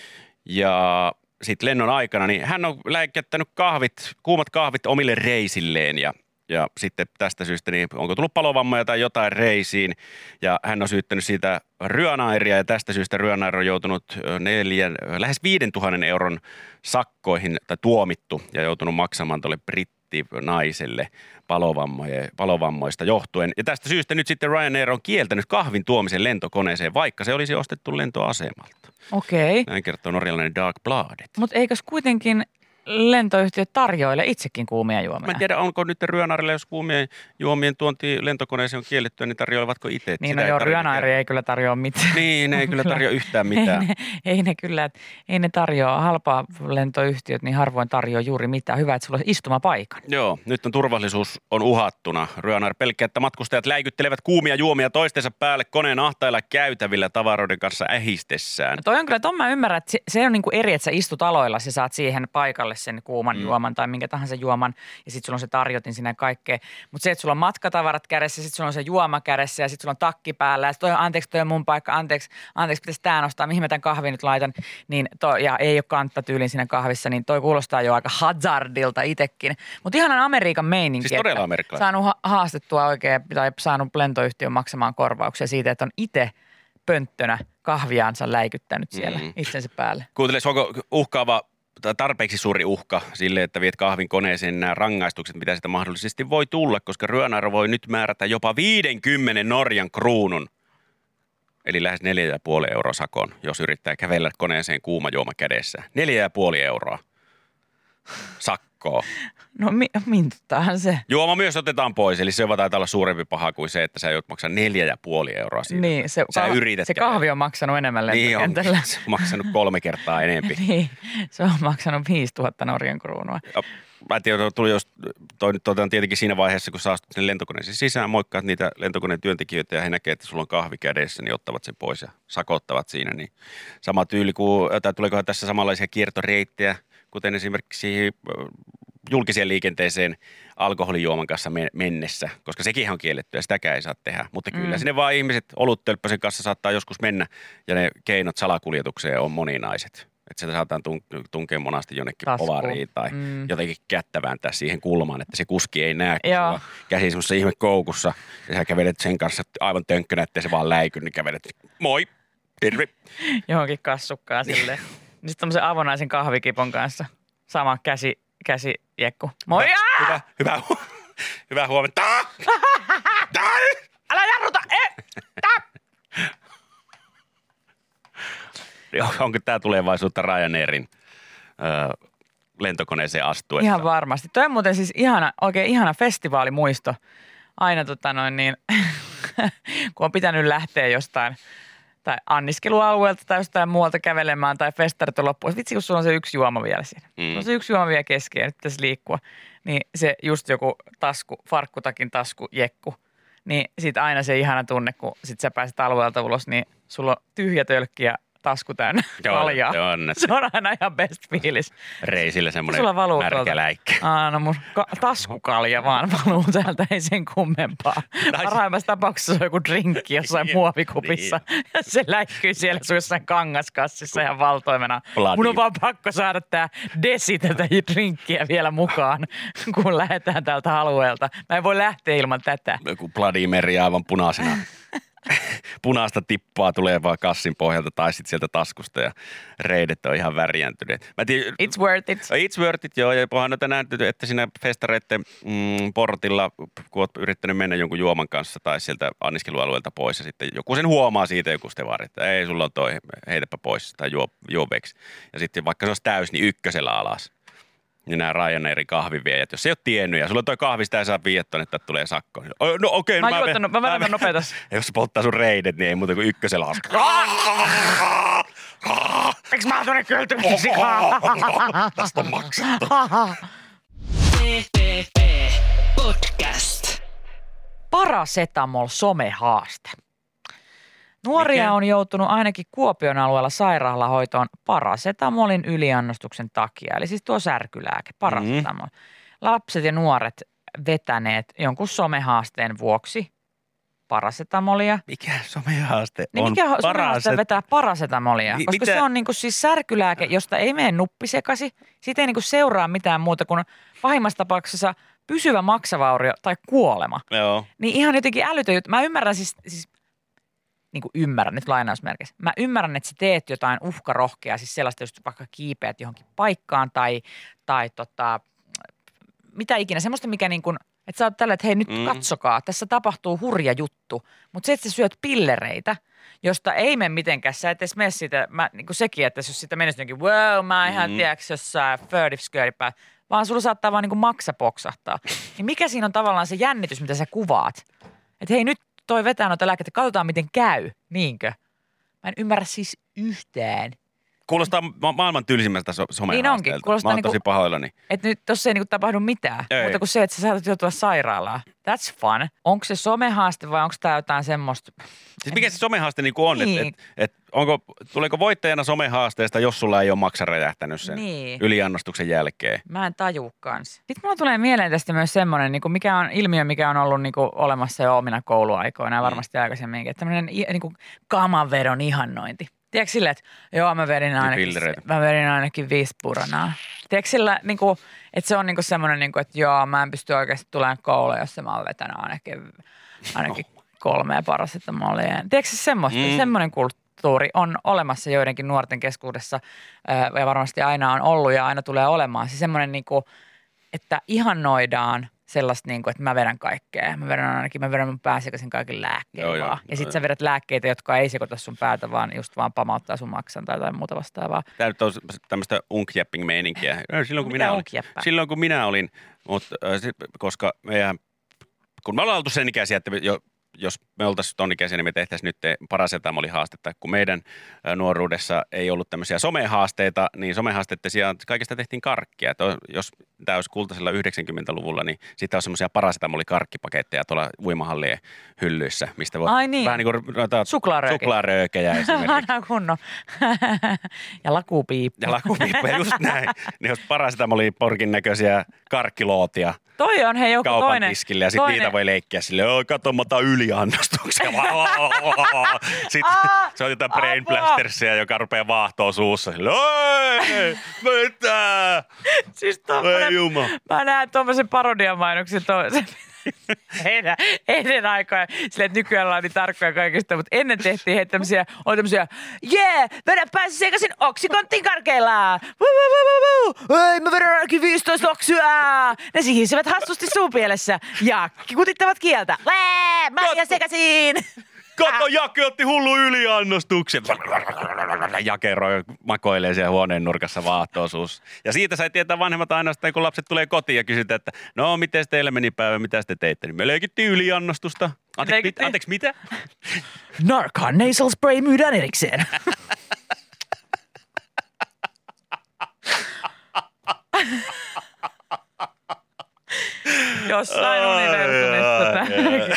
Ja sitten lennon aikana, niin hän on läikättänyt kahvit, kuumat kahvit omille reisilleen ja, ja sitten tästä syystä, niin onko tullut palovammoja tai jotain reisiin ja hän on syyttänyt siitä Ryanairia ja tästä syystä Ryanair on joutunut neljän, lähes viidentuhannen euron sakkoihin tai tuomittu ja joutunut maksamaan tuolle brittinaiselle palovammoista johtuen. Ja tästä syystä nyt sitten Ryanair on kieltänyt kahvin tuomisen lentokoneeseen, vaikka se olisi ostettu lentoasemalta. Okei. Näin kertoo norjalainen Dagbladet. Mutta eikös kuitenkin lentoyhtiöt tarjoile itsekin kuumia juomia? Mä en tiedä, onko nyt Ryanairille, jos kuumien juomien tuonti lentokoneeseen on kiellettyä, niin tarjoilevatko itse? Niin no joo, Ryanair ei kyllä tarjoa mitään. Niin, ne ei kyllä tarjoa yhtään mitään. Ei ne, ei ne kyllä, ei ne tarjoa, halpaa lentoyhtiöt, niin harvoin tarjoaa juuri mitään. Hyvä, että sulla on istumapaikan. Joo, nyt on turvallisuus on uhattuna. Ryanair pelkkää, että matkustajat läikyttelevät kuumia juomia toistensa päälle koneen ahtailla käytävillä tavaroiden kanssa ähistessään. No toi on kyllä, ton mä ymmärrän, että se, se on niin kuin eri, että sä istut aloilla, ja saat siihen paikalle sen kuuman mm. juoman tai minkä tahansa juoman, ja sitten sulla on se tarjotin sinne kaikkea. Mutta se, että sulla on matkatavarat kädessä, sitten sulla on se juoma kädessä, ja sitten sulla on takki päällä, ja sitten anteeksi, toi on mun paikka, anteeksi, anteeksi, pitäisi tää nostaa, mihin mä tämän kahvin nyt laitan, niin toi, ja ei ole kanttatyylin siinä kahvissa, niin toi kuulostaa jo aika hazardilta itsekin. Mutta ihanan Amerikan meininki, siis todella amerikkalainen. Saanut ha- haastettua oikein, tai saanut lentoyhtiön maksamaan korvauksia siitä, että on itse pönttönä kahviaansa läikyttänyt siellä mm. itsensä päälle. Kuunteles, onko uhkaava tarpeeksi suuri uhka sille, että viet kahvin koneeseen nämä rangaistukset, mitä sitä mahdollisesti voi tulla, koska Ryanair voi nyt määrätä jopa viidenkymmenen Norjan kruunun, eli lähes neljä ja puoli euroa sakon, jos yrittää kävellä koneeseen kuuma juoma kädessä. Neljä ja puoli euroa sakkoa. No mi- mintuttaahan se. Juoma myös otetaan pois, eli se voi taitaa olla suurempi paha kuin se, että sä joudut maksaa neljä ja puoli euroa siitä. Niin, se, sä kah- yrität se kahvi on maksanut enemmän lentokentällä. Niin on, se on maksanut kolme kertaa enempi. Niin, se on maksanut viisituhatta Norjan kruunua. Ja, mä en tiedä, tuli jos, toi nyt otetaan tietenkin siinä vaiheessa, kun saastut sinne lentokoneeseen sisään, moikkaat niitä lentokoneen työntekijöitä ja he näkee, että sulla on kahvi kädessä, niin ottavat sen pois ja sakottavat siinä. Niin sama tyyli kuin, tai tuleekohan tässä samanlaisia kiertoreittejä, kuten esimerkiksi julkiseen liikenteeseen alkoholijuoman kanssa mennessä, koska sekin on kielletty ja sitäkään ei saa tehdä. Mutta kyllä mm. sinne vaan ihmiset oluttölppösen kanssa saattaa joskus mennä ja ne keinot salakuljetukseen on moninaiset. Että sieltä saataan tun- tunkea monasti jonnekin Taskuun. polariin tai mm. jotenkin kättä vääntää siihen kulmaan, että se kuski ei näe, kun Joo. sulla käsi semmoisessa ihme koukussa ja sä kävelet sen kanssa aivan tönkkönä, ettei se vaan läiky, niin kävelet moi, terve. Johonkin kassukkaan silleen. Sitten tommosen avonaisen kahvikipon kanssa. Sama käsi, käsijekku. Moi! Hyvä, hyvä, hyvä, hyvä huomenta. Älä jarruta! Eh! Onko tämä tulevaisuutta Ryanairin ö, lentokoneeseen astuessa? Ihan varmasti. Toi on muuten siis ihana, oikein ihana festivaalimuisto. Aina tota noin niin, kun on pitänyt lähteä jostain tai anniskelualueelta tai jostain muualta kävelemään tai festarit on loppuun. Vitsi, kun sulla on se yksi juoma vielä siinä. Mm. On se yksi juoma vielä kesken ja nyt pitäisi liikkua. Niin se just joku tasku, farkkutakin tasku, jekku. Niin sit aina se ihana tunne, kun sit sä pääset alueelta ulos, niin sulla on tyhjä tölkki ja tasku täynnä kaljaa. Joo, on, se on aina ihan best fiilis. Reisillä semmoinen märkä läikkä. Aa, no mun ka- taskukalja vaan valuu täältä, ei sen kummempaa. Parhaimmassa tapauksessa se on joku drinkki jossain niin, muovikupissa. Niin. Ja se läikkyy siellä sun jossain kangaskassissa ihan valtoimena. Bloody. Mun on vaan pakko saada tää desi tätä drinkkiä vielä mukaan, kun lähdetään täältä alueelta. Mä en voi lähteä ilman tätä. Joku Bloody Mary aivan punaisena punaista tippaa tulee vaan kassin pohjalta tai sitten sieltä taskusta ja reidet on ihan värjäntyneet. Mä tiedän, It's worth it. It's worth it, joo. Ja onhan noita nähty, että siinä festareitten mm, portilla, kun oot yrittänyt mennä jonkun juoman kanssa tai sieltä anniskelualueelta pois ja sitten joku sen huomaa siitä joku stevari, että ei, sulla on toi, heitäpä pois tai juo, juo veksi. Ja sitten vaikka se olisi täys, niin ykkösellä alas. Ja nämä Ryanairin kahviviejät, jos ei ole tiennyt ja sulla on toi kahvi, sitä ei saa viedä tuonne, että tulee sakko. No okei. Okay, mä oon juottanut, mä menen nopeetas. Jos se polttaa sun reidet, niin ei muuta kuin ykkösellä alas. Eiks mä oon tuonne kyltymään sikaa? Tästä on maksettu. P P P Podcast. Paracetamol somehaaste. Nuoria Mikä? on joutunut ainakin Kuopion alueella sairaalahoitoon paracetamolin yliannostuksen takia. Eli siis tuo särkylääke, paracetamol. Mm. Lapset ja nuoret vetäneet jonkun somehaasteen vuoksi paracetamolia. Mikä somehaaste Niin on? mikä somehaaste Paraset... vetää paracetamolia? Mi- Koska mitä? se on niinku siis särkylääke, josta ei mene nuppisekasi. Siitä ei niinku seuraa mitään muuta kuin pahimmassa tapauksessa pysyvä maksavaurio tai kuolema. Joo. Niin ihan jotenkin älytön juttu. Mä ymmärrän siis, siis niin kuin ymmärrän nyt lainausmerkeissä. Mä ymmärrän, että sä teet jotain uhkarohkeaa, siis sellaista, jos vaikka kiipeät johonkin paikkaan tai, tai tota, mitä ikinä. Semmoista, mikä niin kuin, että sä oot tällä, että hei nyt Mm. katsokaa, tässä tapahtuu hurja juttu. Mutta se, että sä syöt pillereitä, josta ei mene mitenkään, sä et edes mene siitä, mä, niin kuin sekin, että jos sitä menisi jotenkin, wow, mä oon ihan Mm. tiedäks jossain fördifskööripää, vaan sulla saattaa vaan niin kuin maksa poksahtaa. Niin mikä siinä on tavallaan se jännitys, mitä sä kuvaat? Että hei nyt toi vetää noita lääkkeitä, katsotaan miten käy, niinkö? Mä en ymmärrä siis yhtään. Kuulostaa ma- maailman tylsimmästä so- somehaasteelta. Niin onkin, kuulostaa Mä oon niinku- tosi pahoillani. Että nyt tossa ei niinku tapahdu mitään, Ei. mutta kuin se, että sä saatat joutua sairaalaan. That's fun. Onko se somehaaste vai onko tää jotain semmoista? Siis mikä se somehaaste niinku on? Niin. Et, et, et onko, tuleeko voittajana somehaasteesta, jos sulla ei ole maksa räjähtänyt sen Niin. yliannostuksen jälkeen? Mä en taju kans. Sitten mulla tulee mieleen tästä myös semmoinen, niin mikä on ilmiö, mikä on ollut niin kuin olemassa jo omina kouluaikoina ja varmasti mm. aikaisemminkin. Että tämmöinen niin kuin kamanvedon ihannointi. Tiedätkö silleen, että joo mä vedin ainakin, pillereitä. mä vedin ainakin viisi puranaa. Tiedätkö sillä, niin kuin, että se on niin kuin semmoinen, niin kuin, että joo mä en pysty oikeasti tulemaan kouluun, jos mä oon vetänyt ainakin, ainakin kolmea paracetamolia. Tiedätkö semmoista, Mm. semmoinen kulttuuri on olemassa joidenkin nuorten keskuudessa ää, ja varmasti aina on ollut ja aina tulee olemaan. Se semmoinen, niin kuin, että ihannoidaan sellaista, niin kuin, että mä vedän kaikkea. Mä vedän ainakin, mä vedän mun pääsekaisin kaiken lääkkeen Joo, vaan. joo, ja joo, sit joo. sä vedät lääkkeitä, jotka ei sekoita sun päätä, vaan just vaan pamauttaa sun maksan tai jotain muuta vastaavaa. Tämä nyt on tämmöistä unkjäpping-meininkiä. Silloin kun, Mitä minä olin, unkjäppää? silloin kun minä olin, mutta äh, sit, koska meidän, kun me ollaan oltu sen ikäisiä, että jo, jos me oltaisiin ton ikäisiä, niin me tehtäisiin nyt paracetamolihaastetta. Kun meidän ä, nuoruudessa ei ollut tämmöisiä somehaasteita, niin somehaasteiden sijaan kaikesta tehtiin karkkia. Että jos tämä olisi kultaisella yhdeksänkymmentäluvulla, niin sitten on semmoisia paracetamolikarkkipaketteja tuolla uimahallien hyllyissä, mistä voi Ai niin. vähän niin kuin noita Suklaaröökiä. suklaaröökejä esimerkiksi. Aina kunnon. ja lakupiippu. Ja lakupiippuja, just näin. Niin jos paracetamoliporkin näköisiä karkkilootia Toi on hei joku kaupan toinen. tiskille ja sitten toinen. niitä voi leikkiä silleen, oi kato, mä otan yliannostuksia. Sitten Aa, se on jotain apua. brain blastersia, joka rupeaa vaahtoa suussa. Silleen, oi, mitä? Siis Ei tommonen, juma. mä näen tuommoisen parodiamainoksen toisen. Ennen, ennen aikaa, silleen, että nykyään ollaan niin tarkkoja kaikista, mutta ennen tehtiin heitä tämmöisiä, oli tämmöisiä, jee, vedä päässä sekaisin oksikonttiin karkeillaan. Vuu, vuu, vuu, vuu, vuu. Ei, mä vedän ainakin viisitoista oksyä. Ne sihisevät hassusti suupielessä ja kutittavat kieltä. Lää, mä ja sekaisin. Kato, Jake otti hullu yliannostuksen. Jake roi, makoilee siellä huoneen nurkassa vaahtoa suussa. Ja siitä sai tietää vanhemmat ainoastaan, kun lapset tulee kotiin ja kysytään, että no, miten teille meni päivä, mitä te teitte? Niin me leikittiin yliannostusta. Anteeksi, mit, Leikittiin. anteeksi mitä? Narcan nasal spray myydään erikseen. Jossain universumissa tämäkin.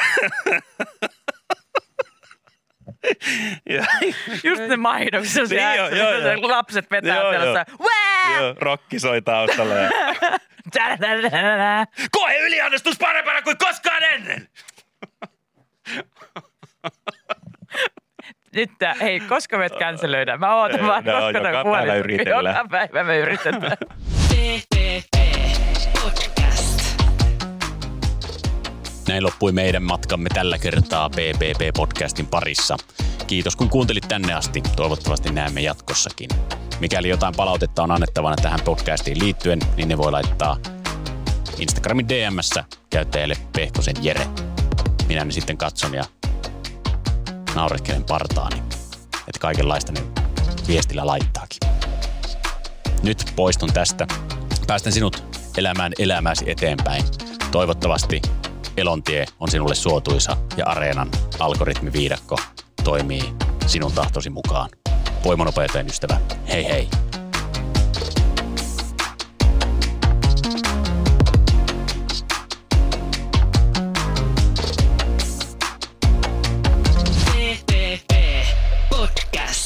Ja- Just ne mainokset, Niin joo, joo, joo. lapset vetää Joo, sellaista. joo. Wää! Joo, rokki soi taustalla. Ja... Tadadadadada. Koe yliannostus parempana kuin koskaan ennen! Nyt tää, hei, koska me cancelöidään? Mä ootan Ei, vaan, no, koska joka tää päivä puoli- yritellään. Joka päivä me yritetään. P P P Podcast. Näin loppui meidän matkamme tällä kertaa P P P-podcastin parissa. Kiitos kun kuuntelit tänne asti. Toivottavasti näemme jatkossakin. Mikäli jotain palautetta on annettavana tähän podcastiin liittyen, niin ne voi laittaa Instagramin D M:ssä käyttäjälle Pehkosen Jere. Minä ne sitten katson ja naureskelen partaani, että kaikenlaista ne viestillä laittaakin. Nyt poistun tästä. Päästän sinut elämään elämääsi eteenpäin. Toivottavasti Elontie on sinulle suotuisa ja Areenan algoritmiviidakko toimii sinun tahtosi mukaan. Voimanopeuteen ystävä. Hei hei! P P P Podcast.